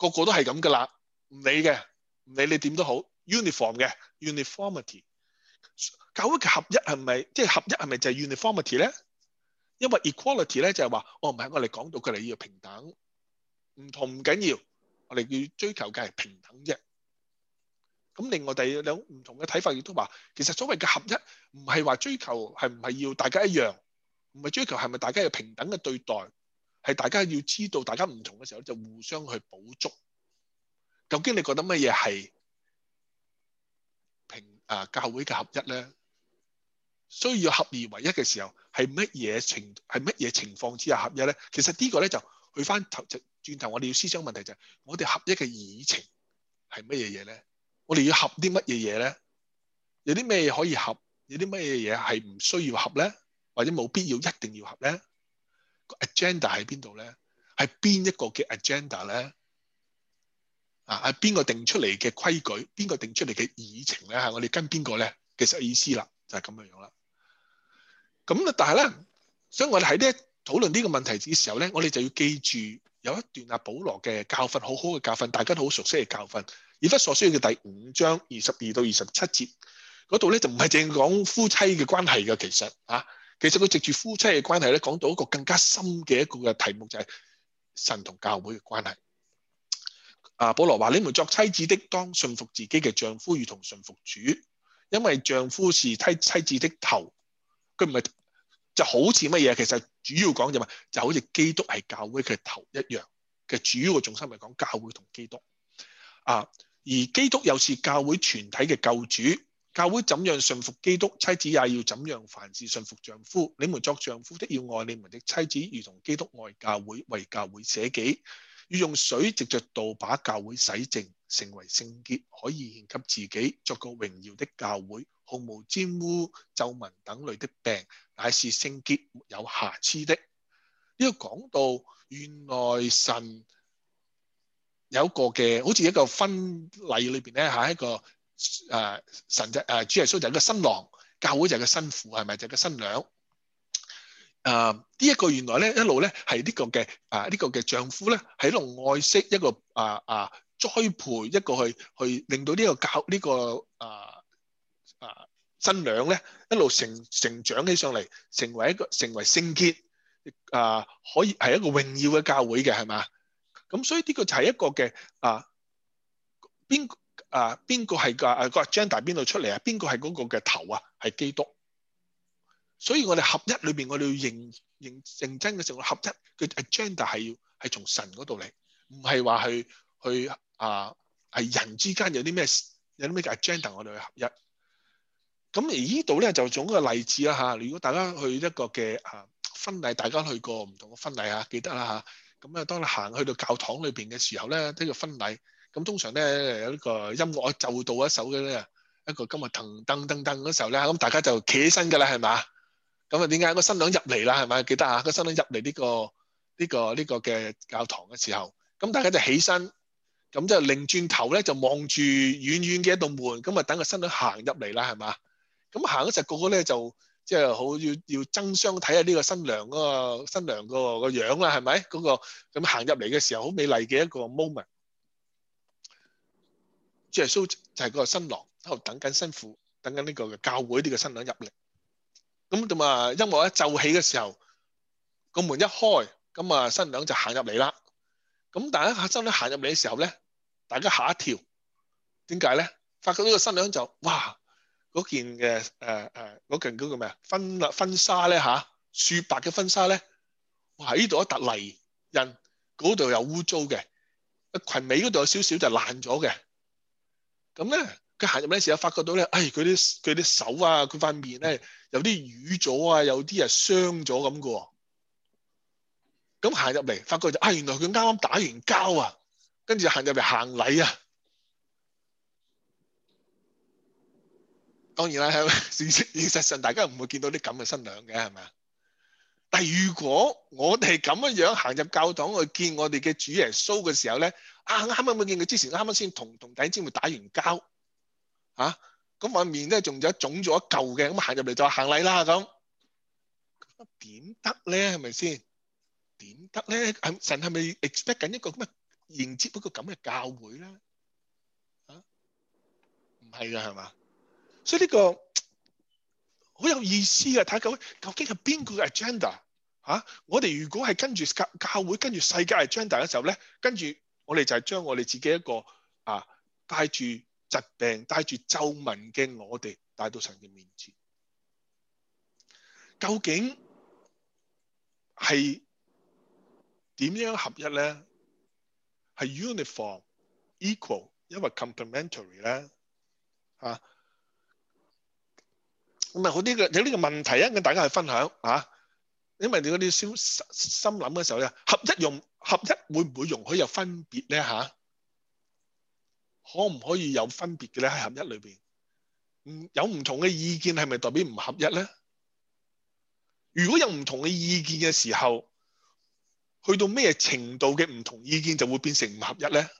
個個都係咁噶啦，唔理嘅，唔理你點都好 ，uniform 嘅 uniformity。教會嘅合一係咪即係合一係咪就係 uniformity 咧？因為 equality 咧就係話，哦唔係，我哋講到佢哋要平等，唔同唔緊要，我哋要追求嘅係平等啫。咁另外第二兩唔同嘅睇法亦都話，其實所謂嘅合一唔係話追求係唔係要大家一樣，唔係追求係咪大家要平等嘅對待，係大家要知道大家唔同嘅時候就互相去補足。究竟你覺得乜嘢係平啊教會嘅合一咧？需要合而為一嘅時候係乜嘢情係乜嘢情況之下合一咧？其實呢個咧就去翻頭就轉頭，我哋要思想問題就係、是、我哋合一嘅議程係乜嘢嘢咧？我哋要合啲乜嘢嘢咧？有啲咩嘢可以合？有啲乜嘢嘢係唔需要合咧？或者冇必要一定要合咧？個 agenda 喺邊度咧？係邊一個嘅 agenda 咧？啊，係邊個定出嚟嘅規矩？邊個定出嚟嘅議程咧？係我哋跟邊個咧？其實意思啦，就係、是、咁樣樣啦。咁咧，但係咧，所以我哋喺呢討論呢個問題嘅時候咧，我哋就要記住有一段阿保羅嘅教訓，好好嘅教訓，大家都好熟悉嘅教訓。以弗所書嘅第五章二十二到二十七節嗰度咧，就唔係淨係講夫妻嘅關係嘅，其實啊，其實佢藉住夫妻嘅關係咧，講到一個更加深嘅一個嘅題目，就係神同教會嘅關係。啊，保羅話：你們作妻子的，當順服自己嘅丈夫，如同順服主，因為丈夫是妻妻子的頭。佢唔係就好似乜嘢？其實主要講就係就好似基督係教會嘅頭一樣嘅主要嘅重心係講教會同基督啊。而基督又是教會全體嘅救主，教會怎樣順服基督，妻子也要怎樣凡事順服丈夫。你們作丈夫的要愛你們的妻子，如同基督愛教會，為教會捨己，要用水藉着道把教會洗淨，成為聖潔，可以獻給自己，作個榮耀的教會，毫無沾污、皺紋等類的病，乃是聖潔沒有瑕疵的。呢個講到原來神有一個嘅，好似一個婚禮裏邊咧，係一個誒、呃、神就誒、呃、主耶穌就係個新郎，教會就係個新婦，係咪就係個新娘？誒呢一個原來咧一路咧係呢個嘅啊呢個嘅丈夫咧喺度愛惜一個啊啊栽培一個去去令到呢個教呢、這個啊啊新娘咧一路成成長起上嚟，成為一個成為聖潔啊，可以係一個榮耀嘅教會嘅，係嘛？咁所以呢個就係一個嘅啊邊啊邊個係個啊個 agenda 邊度出嚟啊？邊個係嗰個嘅頭啊？係基督。所以我哋合一裏邊，我哋要認認認真嘅時候，合一嘅 agenda 係要係從神嗰度嚟，唔係話去去啊係人之間有啲咩有啲咩嘅 agenda，我哋去合一。咁而呢度咧就做一個例子啦嚇。如果大家去一個嘅啊婚禮，大家去過唔同嘅婚禮啊，記得啦嚇。咁啊，當你行去到教堂裏邊嘅時候咧，呢個婚禮咁通常咧有呢個音樂奏到一首嘅咧，一個今日騰噔噔噔嗰時候咧，咁大家就企起身㗎啦，係嘛？咁啊，點解個新娘入嚟啦？係咪記得啊？個新娘入嚟呢個呢個呢個嘅教堂嘅時候，咁大家就起身，咁就擰轉頭咧，就望住遠遠嘅一道門，咁啊等個新娘行入嚟啦，係嘛？咁行嗰時個個咧就即係好要要爭相睇下呢個新娘嗰個新娘個個樣啦，係咪？嗰個咁行入嚟嘅時候，好美麗嘅一個 moment。主耶穌就係個新郎喺度等緊新婦，等緊呢個嘅教會呢個新娘入嚟。咁咁啊，音樂一奏起嘅時候，個門一開，咁啊新娘就行入嚟啦。咁大家新娘行入嚟嘅時候咧，大家嚇一跳。點解咧？發覺呢個新娘就哇嗰件嘅誒誒嗰件嗰個咩啊婚婚紗咧嚇，雪白嘅婚紗咧，哇呢度一笪泥印，嗰度又污糟嘅，裙尾嗰度有少少就爛咗嘅。咁咧。佢行入嚟嘅時候，發覺到咧，哎，佢啲佢啲手啊，佢塊面咧有啲瘀咗啊，有啲係傷咗咁嘅喎。咁行入嚟，發覺就啊，原來佢啱啱打完交啊，跟住行入嚟行禮啊。當然啦，喺現實上大家唔會見到啲咁嘅新娘嘅，係咪啊？但係如果我哋咁樣樣行入教堂去見我哋嘅主耶穌嘅時候咧，啊啱啱冇見佢之前，啱啱先同同弟兄姊妹打完交。嚇，咁塊面咧仲有腫咗一嚿嘅，咁行入嚟就行禮啦咁，咁點得咧？係咪先？點得咧？係神係咪 expect 緊一個咁嘅迎接一個咁嘅教會咧？啊，唔係㗎係嘛？所以呢個好有意思嘅，睇下究究竟係邊個嘅 agenda 嚇？我哋如果係跟住教教會跟住世界 agenda 嘅時候咧，跟住我哋就係將我哋自己一個啊帶住疾病、帶住皺紋嘅我哋帶到神嘅面前。究竟係點樣合一咧？係 uniform、equal，因為 complementary 咧嚇。咁啊，好啲嘅有呢個問題啊，跟大家去分享嚇。因為你嗰啲心心諗嘅時候咧，合一用合一會唔會容許有分別咧嚇？可唔可以有分別嘅咧？喺合一裏邊，嗯，有唔同嘅意見係咪代表唔合一咧？如果有唔同嘅意見嘅時候，去到咩程度嘅唔同意見就會變成唔合一咧？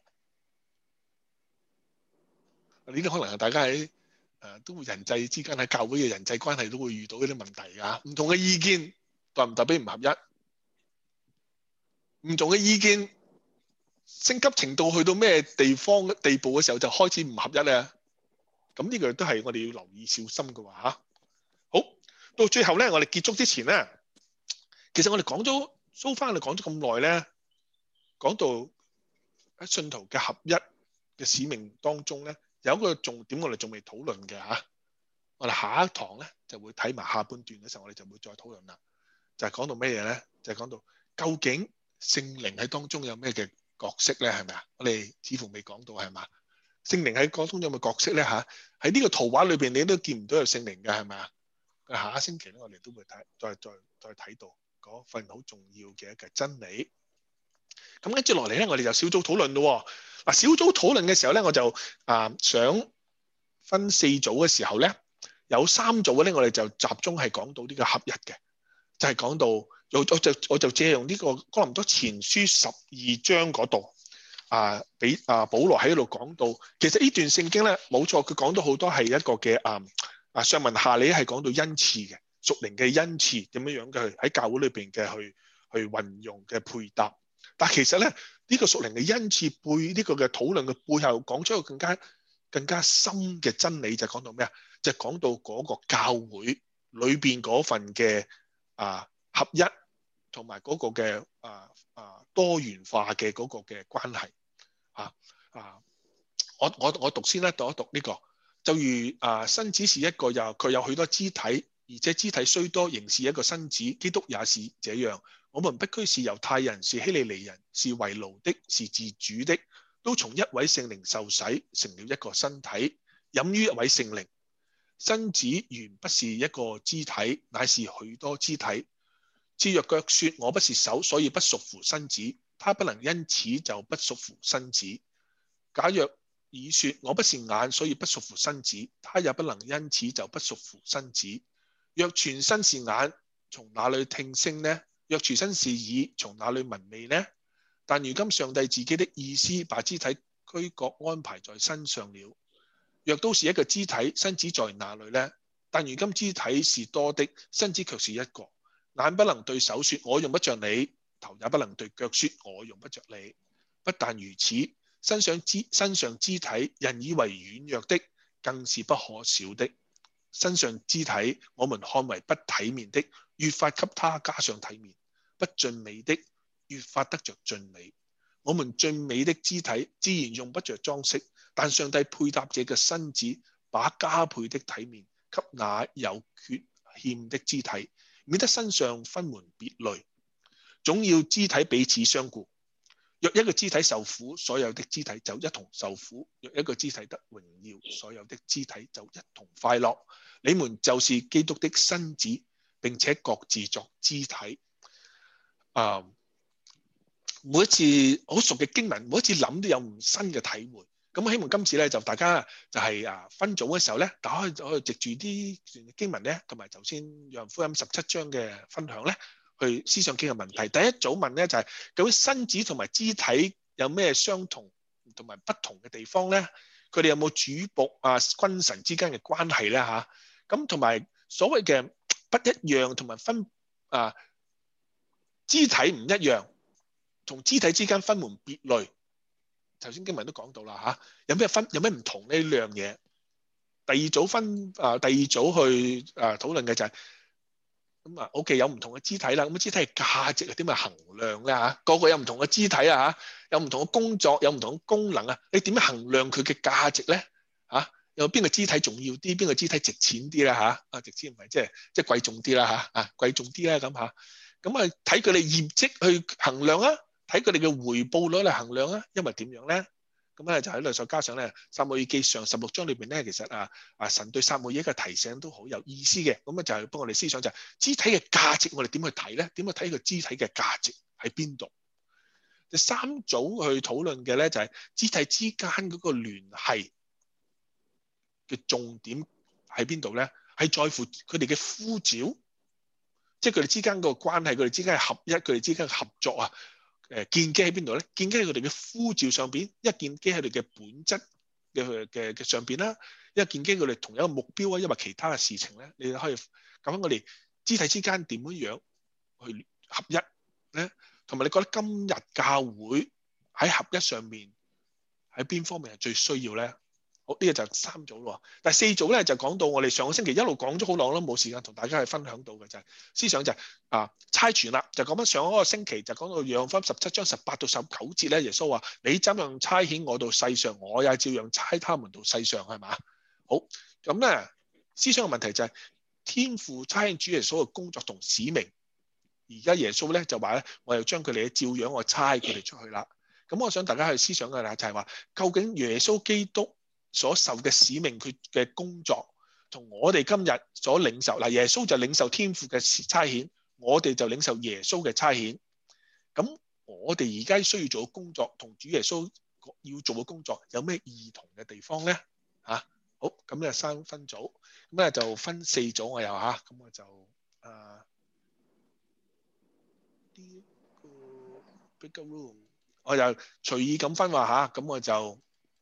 呢啲可能係大家喺誒都會人際之間喺教會嘅人際關係都會遇到呢啲問題㗎。唔同嘅意見代唔代表唔合一？唔同嘅意見升級程度去到咩地方地步嘅時候就開始唔合一咧？咁呢個都係我哋要留意小心嘅話嚇。好，到最後咧，我哋結束之前咧，其實我哋講咗蘇翻，我哋講咗咁耐咧，講到喺信徒嘅合一嘅使命當中咧，有一個重點我哋仲未討論嘅嚇。我哋下一堂咧就會睇埋下半段嘅時候，我哋就會再討論啦。就係講到咩嘢咧？就係講到究竟聖靈喺當中有咩嘅角色咧？係咪啊？我哋似乎未講到係嘛？聖靈喺當中有冇角色咧嚇？喺呢個圖畫裏邊你都見唔到有聖靈嘅係咪啊？下一星期咧我哋都會睇，再再再睇到嗰份好重要嘅一個真理。咁跟住落嚟咧，我哋就小組討論咯。嗱，小組討論嘅時候咧，我就啊想分四組嘅時候咧，有三組咧，我哋就集中係講到呢個合一嘅，就係講到我我就我就借用呢個哥林多前書十二章嗰度啊，俾啊保羅喺度講到，其實呢段聖經咧冇錯，佢講到好多係一個嘅啊啊上文下理係講到恩賜嘅屬靈嘅恩賜點樣樣嘅喺教會裏邊嘅去去運用嘅配搭。但其實咧，呢、這個屬靈嘅恩賜背呢、這個嘅討論嘅背後，講出一個更加更加深嘅真理，就講到咩啊？就講到嗰個教會裏邊嗰份嘅啊合一，同埋嗰個嘅啊啊多元化嘅嗰個嘅關係啊啊！我我我讀先啦，讀一讀呢、這個。就如啊身子是一個，又佢有許多肢體，而且肢體雖多，仍是一個身子。基督也是這樣。我們不拘是猶太人，是希利尼人，是為奴的，是自主的，都從一位聖靈受洗，成了一個身體，飲於一位聖靈。身子原不是一個肢體，乃是許多肢體。至若腳說我不是手，所以不屬乎身子，他不能因此就不屬乎身子。假若耳說我不是眼，所以不屬乎身子，他也不能因此就不屬乎身子。若全身是眼，從哪裏聽聲呢？若全身是耳，從哪裏聞味呢？但如今上帝自己的意思把肢體俱各安排在身上了。若都是一個肢體，身子在哪裏呢？但如今肢體是多的，身子卻是一個。眼不能對手說我用不着你，頭也不能對腳說我用不着你。不但如此，身上肢身上肢體人以為軟弱的，更是不可少的。身上肢體我們看為不體面的，越發給他加上體面；不盡美的，越發得着盡美。我們最美的肢體自然用不着裝飾，但上帝配搭這個身子，把加倍的體面給那有缺欠的肢體，免得身上分門別類。總要肢體彼此相顧。若一個肢體受苦，所有的肢體就一同受苦；若一個肢體得榮耀，所有的肢體就一同快樂。你們就是基督的身子，並且各自作肢體。啊，每一次好熟嘅經文，每一次諗都有唔新嘅體會。咁我希望今次咧就大家就係啊分組嘅時候咧，打開可以藉住啲經文咧，同埋頭先約翰福音十七章嘅分享咧，去思想幾個問題。第一組問咧就係、是、究竟身子同埋肢體有咩相同同埋不同嘅地方咧？佢哋有冇主僕啊君臣之間嘅關係咧？嚇，咁同埋所謂嘅不一樣同埋分啊肢體唔一樣，同肢體之間分門別類頭先經文都講到啦嚇，有咩分有咩唔同呢？呢樣嘢。第二組分啊、呃，第二組去誒、呃、討論嘅就係咁啊。O.K. 有唔同嘅肢體啦，咁肢體嘅價值係點樣衡量咧嚇？個個有唔同嘅肢體啊嚇，有唔同嘅工作，有唔同嘅功能啊，你點樣衡量佢嘅價值咧嚇？有邊個肢體重要啲？邊個肢體值錢啲咧嚇？啊，值錢唔係即係即係貴重啲啦嚇啊，貴重啲啦咁嚇。咁啊睇佢哋業績去衡量啊，睇佢哋嘅回報率嚟衡量啊，因為點樣咧？咁咧就喺度再加上咧，撒母耳記上十六章裏邊咧，其實啊啊神對撒母耳嘅提醒都好有意思嘅。咁啊就係幫我哋思想就係肢體嘅價值，我哋點去睇咧？點去睇佢肢體嘅價值喺邊度？第三組去討論嘅咧就係肢體之間嗰個聯繫嘅重點喺邊度咧？係在乎佢哋嘅呼召，即係佢哋之間個關係，佢哋之間係合一，佢哋之間嘅合作啊。誒建基喺邊度咧？建基喺佢哋嘅呼召上邊，一建基喺佢哋嘅本質嘅嘅嘅上邊啦，一建基佢哋同一個目標啊，因為其他嘅事情咧，你可以咁樣我哋肢體之間點樣樣去合一咧？同埋你覺得今日教會喺合一上面喺邊方面係最需要咧？好，呢個就三組咯。第四組咧就講到我哋上個星期一路講咗好耐啦，冇時間同大家去分享到嘅就係思想就係啊差傳啦，就講翻上嗰個星期就講到約翰福音十七章十八到十九節咧，耶穌話：你怎樣差遣我到世上，我也照樣差他們到世上，係嘛？好，咁咧思想嘅問題就係天父差遣主耶穌嘅工作同使命，而家耶穌咧就話咧，我又將佢哋照樣我差佢哋出去啦。咁我想大家去思想嘅啦，就係話究竟耶穌基督所受嘅使命，佢嘅工作同我哋今日所領受嗱，耶穌就領受天父嘅差遣，我哋就領受耶穌嘅差遣。咁我哋而家需要做嘅工作同主耶穌要做嘅工作有咩異同嘅地方咧？嚇、啊，好，咁咧三分組，咁咧就分四組我又嚇，咁我就誒呢個 bigger room，我就隨意咁分話嚇，咁我就。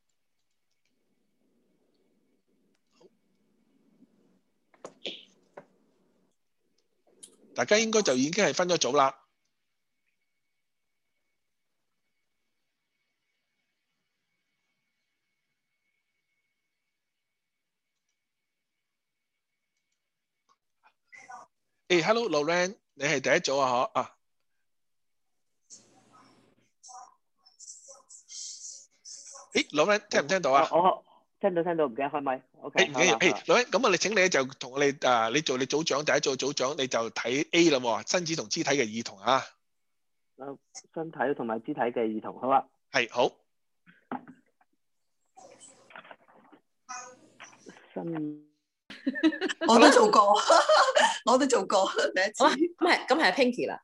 大家應該就已經係分咗組啦。誒，Hello，Lauren，你係第一組啊？嗬啊。誒，Lauren，聽唔聽到啊？ 我聽到聽到，唔記得開麥。OK。 誒，唔緊要。誒，Lauren，咁啊，你請你就同我哋啊，你做你組長，第一組組長，你就睇 A 啦喎，身子同肢體嘅異同啊。 啊，身體同埋肢體嘅異同，好啊。係， 好。 身。 我都做過，我都做過第一次。 咁係咁係 Pinky 啦。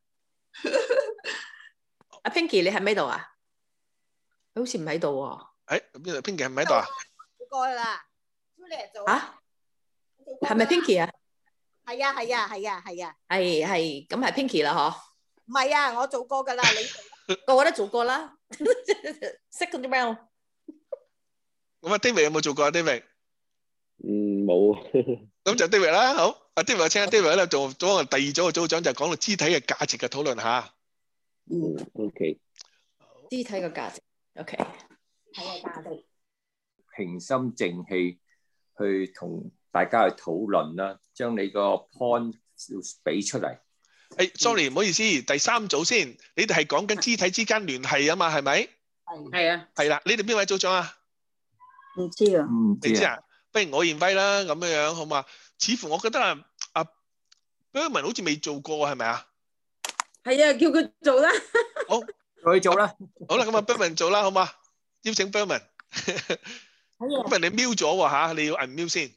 阿 Pinky 你喺咩度啊？佢好似唔喺度喎。 誒，邊度 Pinky 係唔喺度啊？ 做過啦，朱莉做。 啊？係咪 Pinky 啊？ 係啊係啊係啊係啊。 係係，咁係 Pinky 啦嗬？ 唔係啊，我做過㗎啦，你個個都做過啦。識嗰啲咩？ 咁啊 ，David 有冇做過啊 ？David？ 嗯，冇。 咁就 David 啦，好。阿 David，我請阿 David 喺度做咗第二組嘅組長，就講到肢體嘅價值嘅討論下。 嗯 ，OK。 肢體嘅價值 ，OK。 係啊，價值。 平心靜氣去同大家去討論啦，將你個 point 要俾出嚟。 誒，sorry，唔好意思，第三組先，你哋係講緊肢體之間聯繫啊嘛，係咪？ 係係啊。 係啦，你哋邊位組長啊？ 唔知啊。 唔你知啊？不如我獻威啦，咁樣樣好嘛？似乎我覺得啊，阿 Berman 好似未做過，係咪啊？ 係啊，叫佢做啦。 好， 佢做啦。 好啦，咁啊 Berman 做啦，好嘛？邀請 Berman。咁你瞄咗喎嚇，你要按瞄先。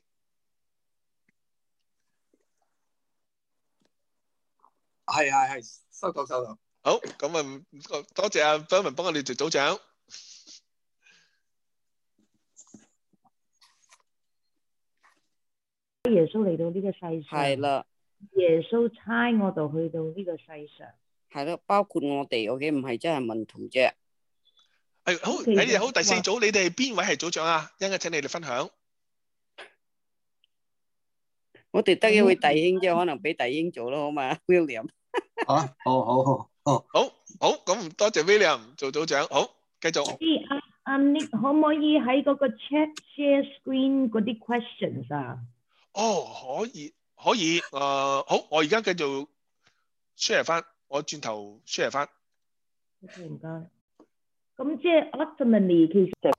係係係，收到收到。 好，咁啊多謝阿 Berman 幫我哋做組長。 耶穌嚟到呢個世上， 係啦， 耶穌差我哋去到呢個世上， 係咯，包括我哋，我嘅唔係真係門徒啫。 係好，你哋好，第四組，你哋邊位係組長啊？一陣間請你哋分享。 我哋得一位弟兄啫，可能俾弟兄做咯，好嘛 ？William。 啊，好好好好。 好好，咁多謝 William 做組長，好，繼續。 啲阿阿 Nick 可唔可以喺嗰個 chat share screen 嗰啲 questions 啊？ 哦，可以可以，誒、呃、好，我而家繼續 share 翻，我轉頭 share 翻。 OK，唔該。咁即係 ultimately 其實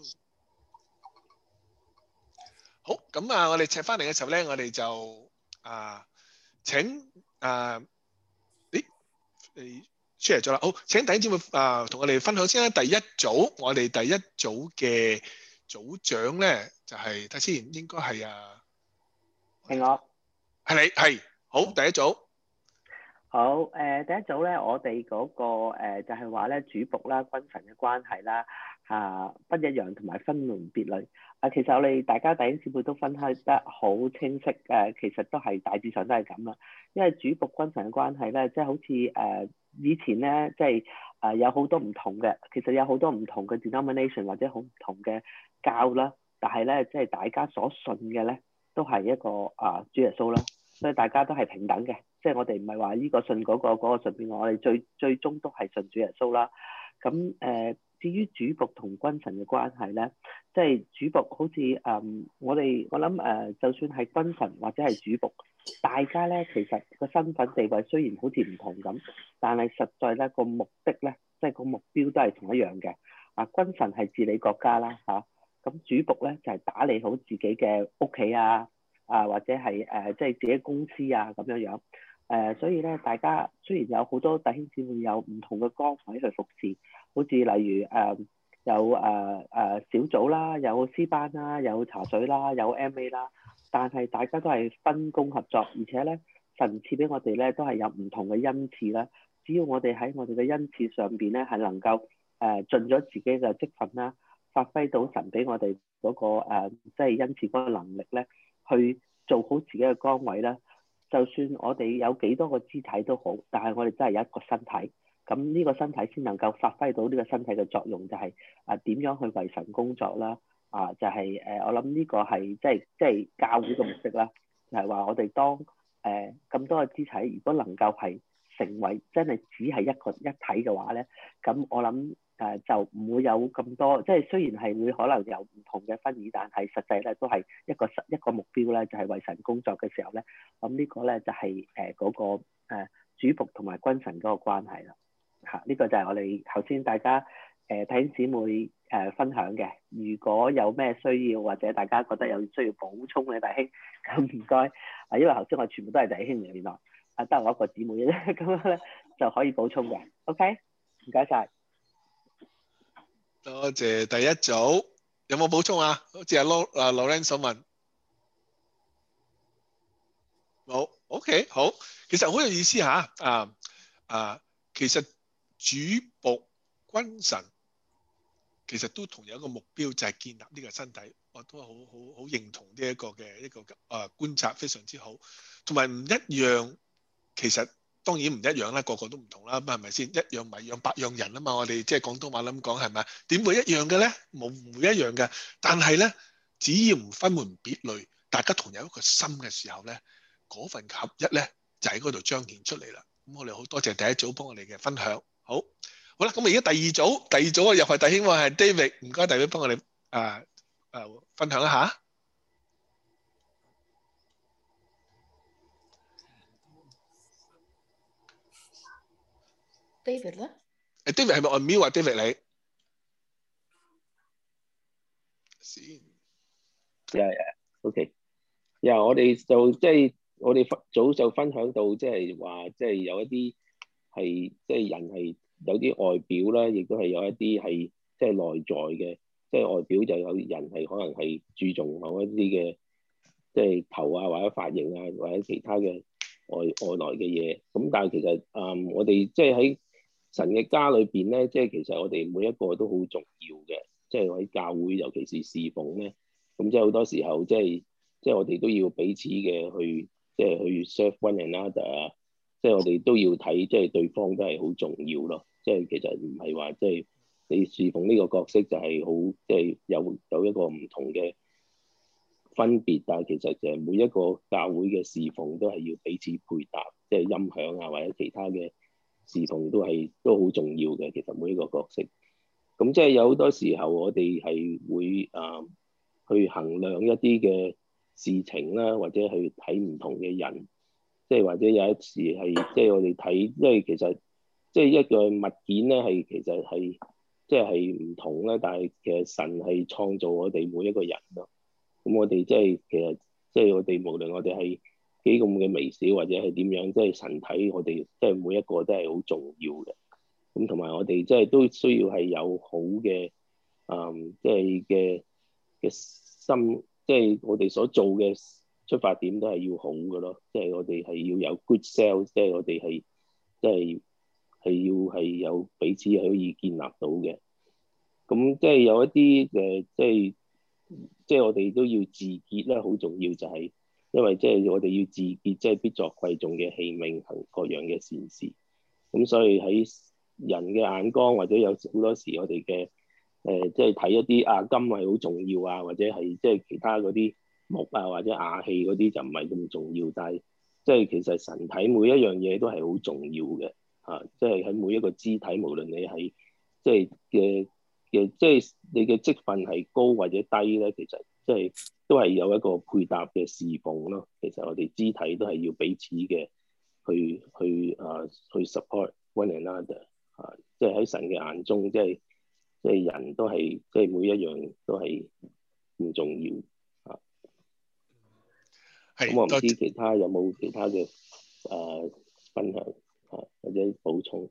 好，咁啊，我哋請翻嚟嘅時候咧，我哋就啊請啊，咦你 share 咗啦，好，請弟兄姊妹啊同我哋分享先啦。第一組，我哋第一組嘅組長咧就係睇先，應該係啊， 係我， 係你係好第一組。 好誒、呃，第一組咧，我哋嗰、那個、呃、就係話咧主僕啦、君臣嘅關係啦嚇、啊、不一樣，同埋分門別類。啊，其實我哋大家弟兄姊妹都分開得好清晰誒、呃，其實都係大致上都係咁啦。因為主僕君臣嘅關係咧，即係好似誒、呃、以前咧，即係誒有好多唔同嘅，其實有好多唔同嘅 denomination 或者好唔同嘅教啦，但係咧即係大家所信嘅咧都係一個啊主耶穌啦，所以大家都係平等嘅。即係我哋唔係話呢個信嗰、那個嗰、那個信邊個，我哋最最終都係信主耶穌啦。咁誒、呃，至於主僕同君臣嘅關係咧，即係主僕好似誒、嗯，我哋我諗誒、呃，就算係君臣或者係主僕，大家咧其實個身份地位雖然好似唔同咁，但係實在咧個目的咧，即係個目標都係同一樣嘅。啊，君臣係治理國家啦嚇，咁、啊、主僕咧就係、是、打理好自己嘅屋企啊，啊或者係誒即係自己公司啊咁樣樣。誒、呃，所以咧，大家雖然有好多弟兄姊妹有唔同嘅崗位去服侍，好似例如誒、呃、有誒誒、呃呃、小組啦，有詩班啦，有茶水啦，有 M A 啦，但係大家都係分工合作，而且咧神賜俾我哋咧都係有唔同嘅恩賜啦。只要我哋喺我哋嘅恩賜上邊咧係能夠誒、呃、盡咗自己嘅職分啦，發揮到神俾我哋嗰、那個即係、呃就是、恩賜嗰個能力咧，去做好自己嘅崗位啦。就算我哋有幾多個肢體都好，但係我哋真係有一個身體，咁呢個身體先能夠發揮到呢個身體嘅作用，就係啊點樣去為神工作啦，啊就係、是、誒我諗呢個係即係即係教會嘅目的啦，就係、是、話我哋當誒咁、呃、多個肢體，如果能夠係成為真係只係一個一體嘅話咧，咁我諗。誒、呃、就唔會有咁多，即係雖然係會可能有唔同嘅分異，但係實際咧都係一個一個目標咧，就係、是、為神工作嘅時候咧，咁呢個咧就係誒嗰個、呃、主僕同埋君臣嗰個關係啦。嚇、啊，呢、這個就係我哋頭先大家誒弟兄姊妹誒、呃、分享嘅。如果有咩需要或者大家覺得有需要補充嘅弟兄，咁唔該。啊，因為頭先我全部都係弟兄嚟，原來啊得我一個姊妹嘅啫，咁樣咧就可以補充嘅。OK，唔該晒。 多謝第一組，有冇補充啊？好似阿 Lo 啊 Lorenzo 問，冇 OK 好，其實好有意思嚇啊啊！其實主僕君臣其實都同有一個目標，就係建立呢個身體。我都好好好認同呢一個嘅一個啊觀察，非常之好。同埋唔一樣，其實。當然唔一樣啦，個個都唔同啦，咁係咪先？一樣米養百樣人啊嘛，我哋即係廣東話咁講係咪？點會一樣嘅咧？冇唔會一樣嘅。但係咧，只要唔分門別類，大家同有一個心嘅時候咧，嗰份合一咧就喺嗰度彰顯出嚟啦。咁我哋好多謝第一組幫我哋嘅分享。好，好啦，咁而家第二組，第二組又係弟兄喎，係 David，唔該，David幫我哋啊啊分享一下。 David 咧？ 誒 David 係咪 on mute 啊 ？David 你先。 呀呀，OK。呀，我哋就即係我哋早就分享到，即係話，即係有一啲係即係人係有啲外表啦，亦都係有一啲係即係內在嘅。即係外表就有人係可能係注重某一啲嘅，即係頭啊或者髮型啊或者其他嘅外外來嘅嘢。咁但係其實嗯，我哋即係喺神嘅家裏邊咧，即係其實我哋每一個都好重要嘅，即係喺教會，尤其是侍奉咧，咁即係好多時候，即係即係我哋都要彼此嘅去，即係去 serve one another 啊，即係我哋都要睇，即係對方都係好重要咯。即係其實唔係話即係你侍奉呢個角色就係好，即係有有一個唔同嘅分別，但係其實就係每一個教會嘅侍奉都係要彼此配搭，即係音響啊或者其他嘅侍奉都係都好重要嘅。其實每一個角色， 咁即係有好多時候我哋係會啊、呃、去衡量一啲嘅事情啦，或者去睇唔同嘅人，即係或者有一時係即係我哋睇，因為其實即係一個物件咧係其實係即係係唔同啦，但係其實神係創造我哋每一個人咯。咁我哋即係其實即係我哋無論我哋係幾咁嘅微小或者係點樣，即係神睇我哋即係每一個都係好重要嘅。咁同埋我哋即係都需要係有好嘅，嗯，即係嘅嘅心，即係我哋所做嘅出發點都係要好嘅咯。即係我哋係要有 good self，即係我哋係即係係要係有彼此可以建立到嘅。咁即係有一啲誒，即係即係我哋都要自潔啦，好重要就係，因為即係我哋要自潔，即係必作貴重嘅器皿，行各樣嘅善事。咁所以喺人嘅眼光，或者有好多時我哋嘅誒，即係睇一啲啊金係好重要啊，或者係即係其他嗰啲木啊或者瓦器嗰啲就唔係咁重要，但係即係其實神睇每一樣嘢都係好重要嘅啊！即係喺每一個肢體，無論你係即係嘅嘅，即係你嘅職分係高或者低咧，其實即係都係有一個配搭嘅侍奉咯。其實我哋肢體都係要彼此嘅去去啊去 support one another。啊！即係喺神嘅眼中，即係即係人都係即係每一樣都係唔重要啊。咁我唔知其他有冇其他嘅誒、呃、分享啊，或者補充。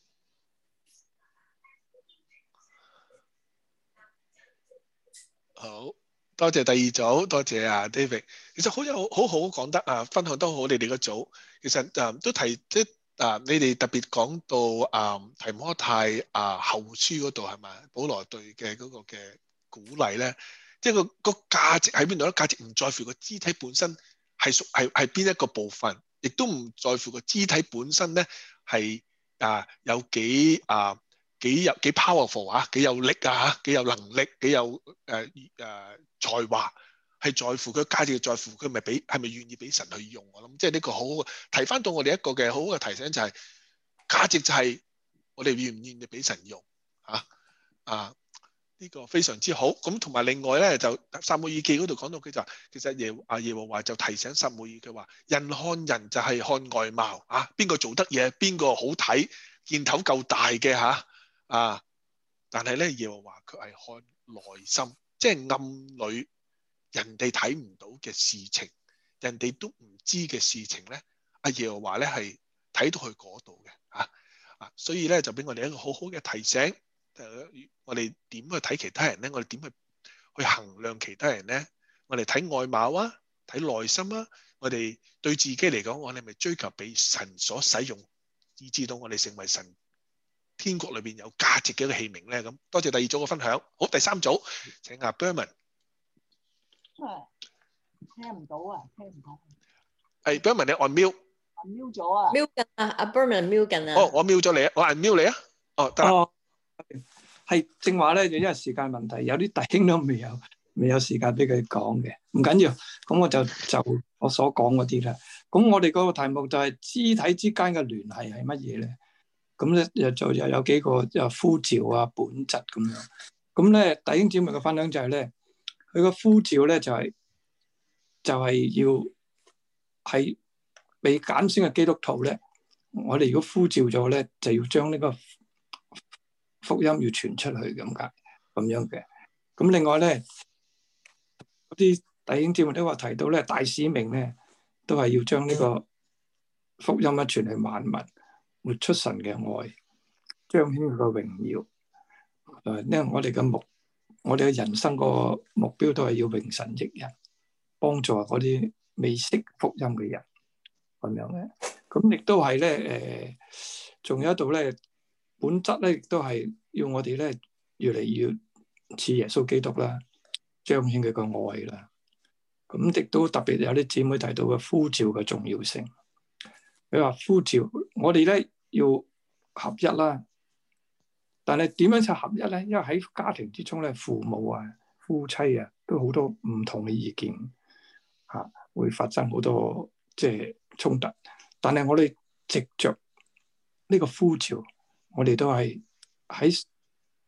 好多謝第二組，多謝啊 David。其實好有好好講得啊，分享得好好，你哋個組其實誒、啊、都提即。啊！你哋特別講到啊提摩太啊後書嗰度係咪？保羅對嘅嗰個嘅鼓勵咧，即係個個價值喺邊度咧？價值唔在乎個肢體本身係屬係係邊一個部分，亦都唔在乎個肢體本身咧係啊有幾啊幾有幾 powerful 啊，幾有力啊嚇，幾有能力，幾有誒誒才華。係在乎佢價值，在乎佢咪俾係咪願意俾神去用。我諗即係呢個好好提翻到我哋一個嘅好好嘅提醒，就係價值就係我哋願唔願意俾神用嚇啊！呢個非常之好。咁同埋另外咧就撒母耳記嗰度講到佢就話其實耶啊耶和華就提醒撒母耳佢話人看人就係看外貌啊，邊個做得嘢，邊個好睇，件頭夠大嘅嚇啊！但係咧耶和華佢係看內心，即係暗裏。人哋睇唔到嘅事情，人哋都唔知嘅事情咧，阿耶和華咧係睇到去嗰度嘅嚇啊，所以咧就俾我哋一個好好嘅提醒。誒，我哋點去睇其他人咧？我哋點去去衡量其他人咧？我哋睇外貌啊，睇內心啊。我哋對自己嚟講，我哋咪追求俾神所使用，以至到我哋成為神天國裏邊有價值嘅一個器皿咧。咁多謝第二組嘅分享。好，第三組請阿 Berman。 啊，聽唔到啊，聽唔到。 係 Berman，你按 mute。 按 mute 咗啊。 mute 緊啊，阿 Berman mute 緊啊。 哦，我 mute 咗你啊，我按 mute 你啊。哦，得啦。 係正話咧，就因為時間問題，有啲弟兄都未有未有時間俾佢講嘅，唔緊要。咁我就就我所講嗰啲啦。咁我哋嗰個題目就係肢體之間嘅聯繫係乜嘢咧？咁咧又就又有幾個又呼召啊、本質咁樣。咁咧弟兄姊妹嘅分享就係咧。佢個呼召咧就係、是、就係、是、要喺被揀選嘅基督徒咧，我哋如果呼召咗咧，就要將呢個福音要傳出去咁解咁樣嘅。咁另外咧，嗰啲弟兄姊妹都話提到咧，大使命咧都係要將呢個福音一傳去萬民，活出神嘅愛，彰顯佢個榮耀。誒，因為我哋嘅目。我哋嘅人生個目標都係要榮神益人，幫助嗰啲未識福音嘅人咁樣嘅。咁亦都係咧，誒，仲有一度咧，本質咧亦都係要我哋咧越嚟越似耶穌基督啦，彰顯佢個愛啦。咁亦都特別有啲姊妹提到嘅呼召嘅重要性。佢話呼召我哋咧要合一啦。但係點樣就合一咧？因為喺家庭之中咧，父母啊、夫妻啊，都好多唔同嘅意見，嚇、啊、會發生好多即係衝突。但係我哋藉着呢個呼召，我哋都係喺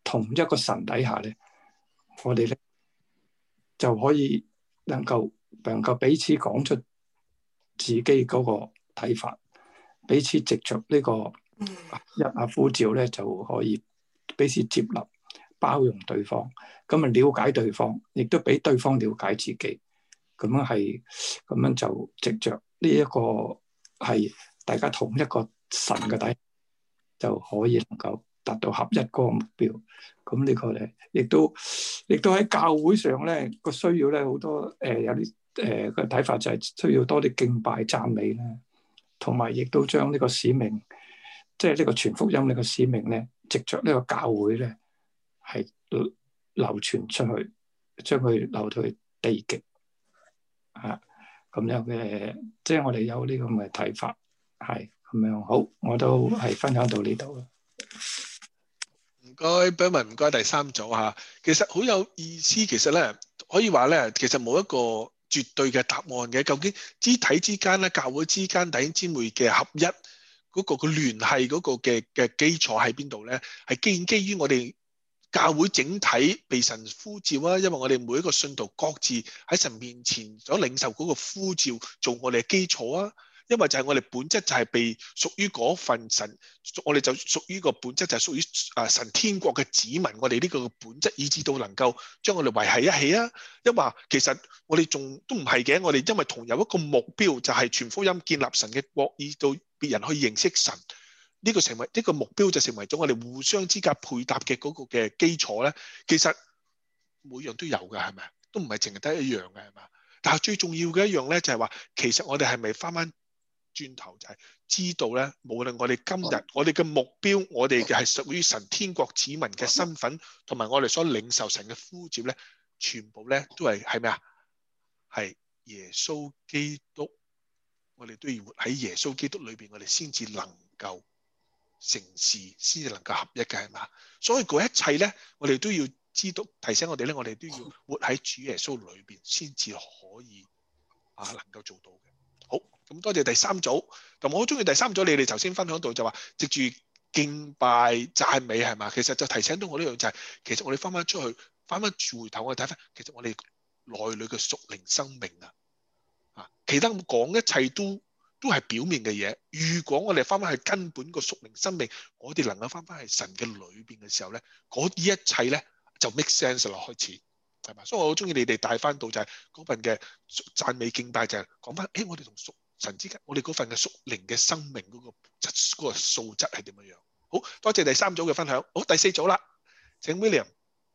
同一個神底下咧，我哋咧就可以能夠能夠彼此講出自己嗰個睇法，彼此藉着呢個一下呼召咧，就可以彼此接納、包容對方，咁啊了解對方，亦都俾對方了解自己，咁樣係咁樣就藉着呢一個係大家同一個神嘅底，就可以能夠達到合一嗰個目標。咁呢個咧，亦都亦都喺教會上咧個需要咧好多誒、呃、有啲誒個睇法就係需要多啲敬拜讚美咧，同埋亦都將呢個使命，即係呢個傳福音呢個使命咧，藉着呢個教會咧係流傳出去，將佢流到去地極啊咁樣嘅，即係我哋有呢個咁嘅睇法，係咁樣。好，我都係分享到呢度啦。 唔該 Berman， 唔該第三組嚇。其實好有意思，其實咧可以話咧，其實冇一個絕對嘅答案嘅。究竟肢體之間咧、教會之間弟兄姊妹嘅合一嗰個嘅聯繫嗰個嘅嘅基礎喺邊度咧？係建基於我哋教會整體被神呼召啊，因為我哋每一個信徒各自喺神面前所領受嗰個呼召做我哋嘅基礎啊。因為就係我哋本質就係被屬於嗰份神，我哋就屬於個本質就係屬於啊神天國嘅子民，我哋呢個本質以致到能夠將我哋維繫一起啊。因為其實我哋仲都唔係嘅，我哋因為同有一個目標就係傳福音建立神嘅國，以到別人可以認識神。呢個成為呢個目標就成為咗我哋互相之間配搭嘅嗰個嘅基礎咧。其實每樣都有嘅，係咪？都唔係淨係得一樣嘅，係嘛？但係最重要嘅一樣咧，就係話其實我哋係咪翻翻轉頭就係知道咧，無論我哋今日我哋嘅目標，我哋嘅係屬於神天國子民嘅身份，同埋我哋所領受神嘅呼召咧，全部咧都係係咩啊？係耶穌基督，我哋都要活喺耶穌基督裏邊，我哋先至能夠成事，先至能夠合一嘅，係嘛？所以嗰一切咧，我哋都要知道提醒我哋咧，我哋都要活喺主耶穌裏邊，先至可以啊能夠做到嘅。好，咁多謝第三組，咁我好中意第三組，你哋頭先分享到就話藉住敬拜讚美係嘛，其實就提醒到我呢樣就係、是，其實我哋翻翻出去，翻翻回頭我哋睇翻，其實我哋內裏嘅屬靈生命啊，啊，其他講一切都都係表面嘅嘢。如果我哋翻翻去根本個屬靈生命，我哋能夠翻翻去神嘅裏邊嘅時候咧，嗰啲一切咧就 make sense 啦，開始。係嘛？所以我好中意你哋帶翻到就係嗰份嘅讚美敬拜，就係講翻，誒我哋同屬神之間，我哋嗰份嘅屬靈嘅生命嗰個質嗰個素質係點樣樣？好多謝第三組嘅分享。好，第四組啦，請 William。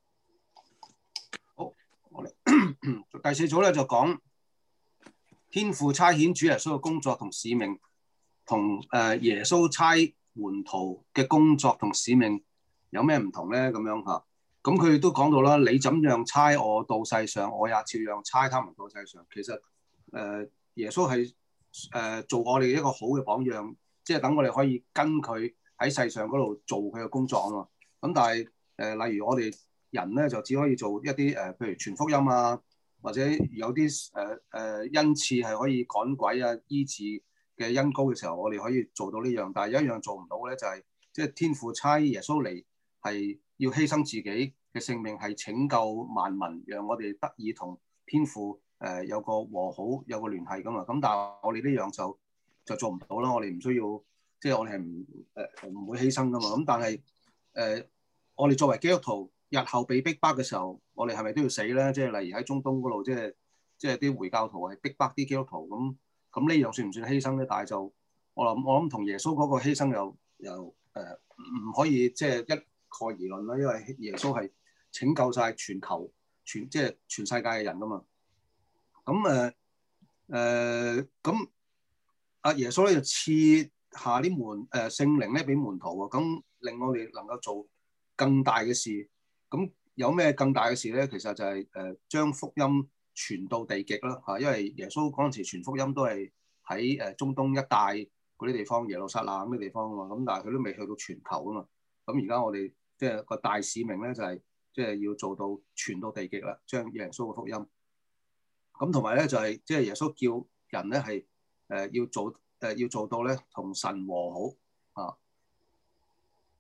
好，我哋第四組咧就講天父差遣主耶穌嘅工作同使命，同誒耶穌差門徒嘅工作同使命有咩唔同咧？咁樣嚇。咁佢都講到啦，你怎樣差我到世上，我也照樣差他們到世上。其實誒、呃，耶穌係誒、呃、做我哋一個好嘅榜樣，即係等我哋可以跟佢喺世上嗰度做佢嘅工作啊嘛。咁但係誒、呃，例如我哋人咧就只可以做一啲誒、呃，譬如傳福音啊，或者有啲誒誒恩賜係可以趕鬼啊、醫治嘅恩膏嘅時候，我哋可以做到呢樣。但係有一樣做唔到咧，就係即係天父差耶穌嚟係要犧牲自己嘅性命，係拯救萬民，讓我哋得以同天父誒、呃、有個和好，有個聯繫噶嘛。咁但係我哋呢樣就就做唔到啦。我哋唔需要，即係我哋係唔誒唔會犧牲噶嘛。咁但係誒、呃，我哋作為基督徒，日後被逼迫嘅時候，我哋係咪都要死咧？即係例如喺中東嗰度，即係即係啲回教徒係逼迫啲基督徒咁，咁呢樣算唔算犧牲咧？但係就我諗我諗同耶穌嗰個犧牲又又誒唔可以即係一概而論啦，因為耶穌係拯救晒全球全即係全世界嘅人噶嘛。咁誒誒咁阿耶穌咧就賜下啲門誒、呃、聖靈咧俾門徒喎，咁令我哋能夠做更大嘅事。咁有咩更大嘅事咧？其實就係、是、誒、呃、將福音傳到地極啦嚇，因為耶穌嗰陣時傳福音都係喺誒中東一帶嗰啲地方，耶路撒冷嗰啲地方啊嘛。咁但係佢都未去到全球啊嘛。咁而家我哋即係個大使命咧，就係即係要做到傳到地極啦，將耶穌嘅福音。咁同埋咧就係即係耶穌叫人咧係誒要做誒、呃、要做到咧同神和好啊。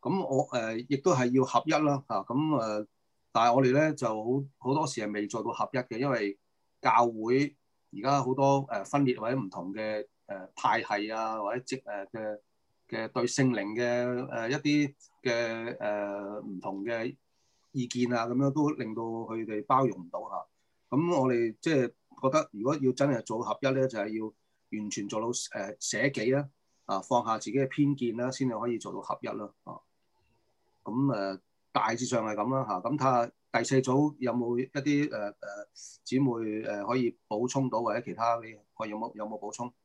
咁我誒亦都係要合一啦嚇。咁誒，但係我哋咧就好好多時係未做到合一嘅，因為教會而家好多誒分裂或者唔同嘅誒派系啊，或者即誒嘅嘅對聖靈嘅誒一啲嘅誒唔同嘅意見啊，咁樣都令到佢哋包容唔到嚇。咁我哋即係覺得，如果要真係做合一咧，就係要完全做到誒捨己啦，啊放下自己嘅偏見啦，先至可以做到合一啦。啊，咁誒大致上係咁啦嚇。咁睇下第四組有冇一啲誒誒姊妹誒可以補充到，或者其他嘅可以有冇有冇補充？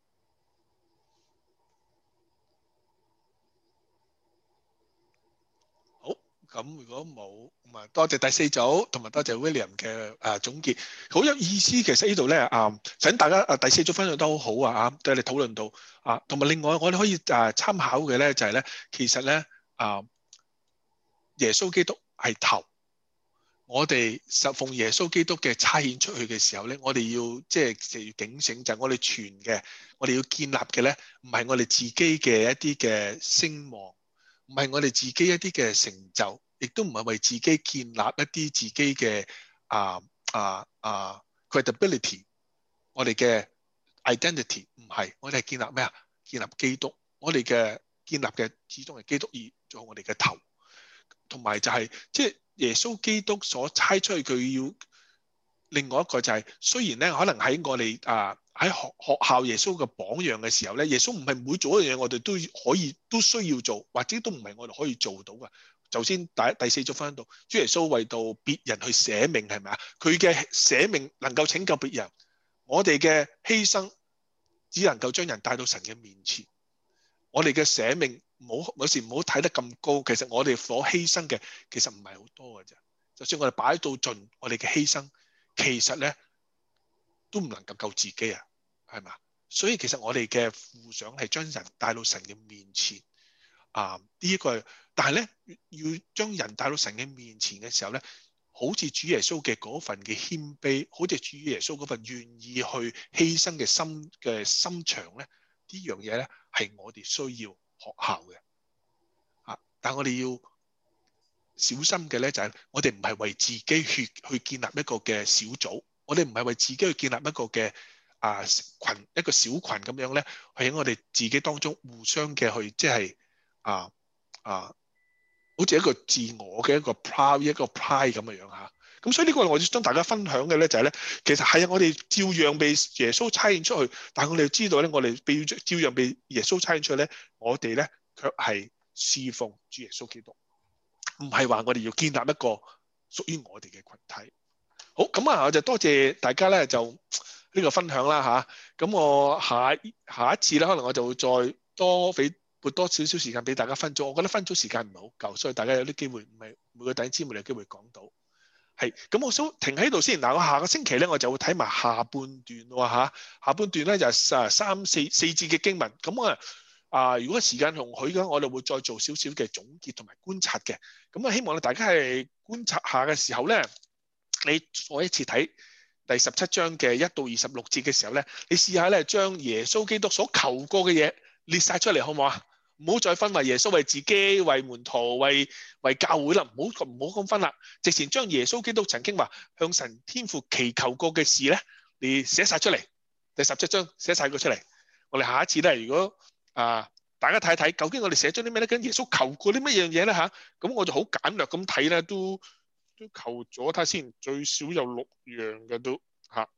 咁如果冇，咁啊多謝第四組，同埋多謝 William 嘅誒總結，好有意思。其實呢度咧啊，請大家啊第四組分享得好好啊，啊對你討論到啊，同埋另外我哋可以誒參考嘅咧就係咧，其實咧啊耶穌基督係頭，我哋受奉耶穌基督嘅差遣出去嘅時候咧，我哋要即係就要警醒，就係我哋傳嘅，我哋要建立嘅咧，唔係我哋自己嘅一啲嘅聲望，唔係我哋自己一啲嘅成就。亦都唔係為自己建立一啲自己嘅啊啊啊 credibility， 我哋嘅 identity 唔係，我哋係建立咩啊？建立基督，我哋嘅建立嘅始終係基督而做我哋嘅頭，同埋就係即係耶穌基督所差出去，佢要另外一個就係、是、雖然咧可能喺我哋啊喺學學校耶穌嘅榜樣嘅時候咧，耶穌唔係每做一樣嘢我哋都可以都需要做，或者都唔係我哋可以做到嘅。首先第第四組分享到，主耶穌為到別人去捨命係咪啊？佢嘅捨命能夠拯救別人，我哋嘅犧牲只能夠將人帶到神嘅面前。我哋嘅捨命唔好有時唔好睇得咁高，其實我哋所犧牲嘅其實唔係好多嘅啫。就算我哋擺到盡，我哋嘅犧牲其實咧都唔能夠救自己啊，係嘛？所以其實我哋嘅付上係將人帶到神嘅面前啊！呢一個。但係咧，要將人帶到神嘅面前嘅時候咧，好似主耶穌嘅嗰份嘅謙卑，好似主耶穌嗰份願意去犧牲嘅心嘅心腸咧，呢樣嘢咧係我哋需要學效嘅。啊！但係我哋要小心嘅咧就係，我哋唔係為自己去去建立一個嘅小組，我哋唔係為自己去建立一個嘅啊群一個小群咁樣咧，係喺我哋自己當中互相嘅去即係啊啊。好似一個自我嘅一個 pride 一個 pride 咁嘅樣嚇，咁所以呢個我要將大家分享嘅咧就係咧，其實係啊，我哋照樣被耶穌差遣出去，但係我哋知道咧，我哋被照樣被耶穌差遣出去咧，我哋咧卻係侍奉主耶穌基督，唔係話我哋要建立一個屬於我哋嘅群體。好，咁啊，我就多謝大家咧，就呢個分享啦嚇。咁我下下一次咧，可能我就會再多俾。撥多少少時間俾大家分組，我覺得分組時間唔係好夠，所以大家有啲機會唔係每個弟兄姊妹有機會講到。係咁，我想停喺度先。嗱，我下個星期咧，我就會睇埋下半段喎嚇。下半段咧就係啊三四四節嘅經文。咁啊啊，如果時間容許嘅，我哋會再做少少嘅總結同埋觀察嘅。咁啊，希望大家係觀察下嘅時候咧，你再一次睇第十七章嘅一到二十六節嘅時候咧，你試下咧將耶穌基督所求過嘅嘢列晒出嚟，好唔好啊？唔好再分為耶穌為自己、為門徒、為為教會啦，唔好唔好咁分啦。直前將耶穌基督曾經話向神天父祈求過嘅事咧，你寫晒出嚟。第十七章寫晒佢出嚟。我哋下一次咧，如果啊大家睇一睇，究竟我哋寫咗啲咩咧？跟耶穌求過啲乜嘢嘢咧嚇？咁我就好簡略咁睇咧，都都求咗睇先，最少有六樣嘅都嚇。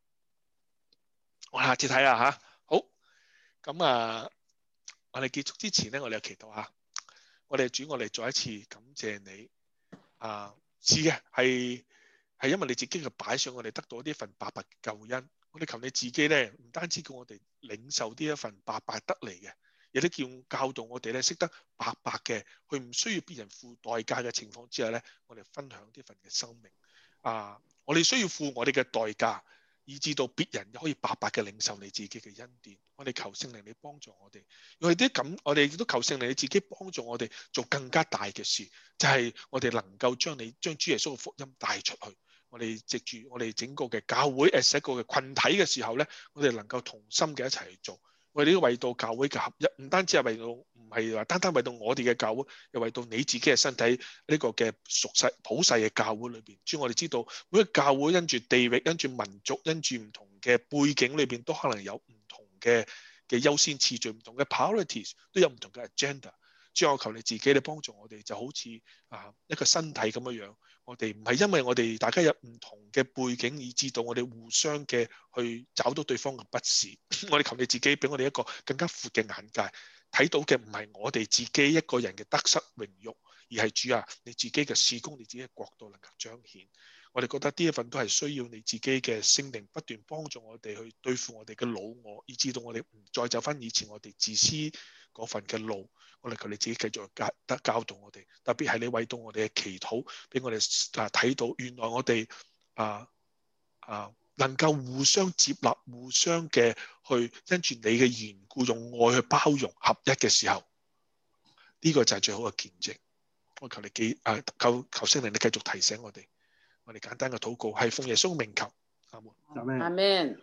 我下次睇下嚇。好，咁啊。我哋結束之前咧，我哋有祈禱下。我哋主，我哋再一次感謝你啊！是嘅，係係因為你自己嘅擺上，我哋得到呢一份白白嘅救恩。我哋求你自己咧，唔單止叫我哋領受呢一份白白得嚟嘅，亦都叫教導我哋咧識得白白嘅，去唔需要別人付代價嘅情況之下咧，我哋分享呢份嘅生命啊！我哋需要付我哋嘅代價，以至到別人可以白白嘅領受你自己嘅恩典。我哋求聖靈你幫助我哋，我哋啲咁，我哋亦都求聖靈你自己幫助我哋做更加大嘅事，就係我哋能夠將你將主耶穌嘅福音帶出去。我哋藉住我哋整個嘅教會誒一個嘅群體嘅時候咧，我哋能夠同心嘅一齊去做， 我哋都為到教會嘅合一，唔單止係為到，唔係話單單為到我哋嘅教會，又為到你自己嘅身體呢個嘅屬世普世嘅教會裏邊。主，我哋知道每個教會因住地域、因住民族、因住唔同嘅背景裏邊，都可能有唔同嘅嘅優先次序，唔同嘅 priorities， 都有唔同嘅 agenda。主，我求你自己嚟幫助我哋，就好似啊一個身體咁樣樣。我哋唔係因為我哋大家有唔同嘅背景，以致到我哋互相嘅去找到對方嘅不是。我哋求你自己俾我哋一個更加闊嘅眼界，睇到嘅唔係我哋自己一個人嘅得失榮辱，而係主啊，你自己嘅事工，你自己嘅國度能夠彰顯。我哋覺得呢一份都係需要你自己嘅聖靈不斷幫助我哋去對付我哋嘅老我，以致到我哋唔再走翻以前我哋自私嗰份嘅路。我哋求你自己繼續教得教導我哋，特別係你為到我哋嘅祈禱，俾我哋啊睇到原來我哋啊啊能夠互相接納、互相嘅去因住你嘅緣故，用愛去包容合一嘅時候，呢、這個就係最好嘅見證。我求你記啊，求求聖靈你繼續提醒我哋。我哋簡單嘅禱告係奉耶穌名求，阿門。 阿門。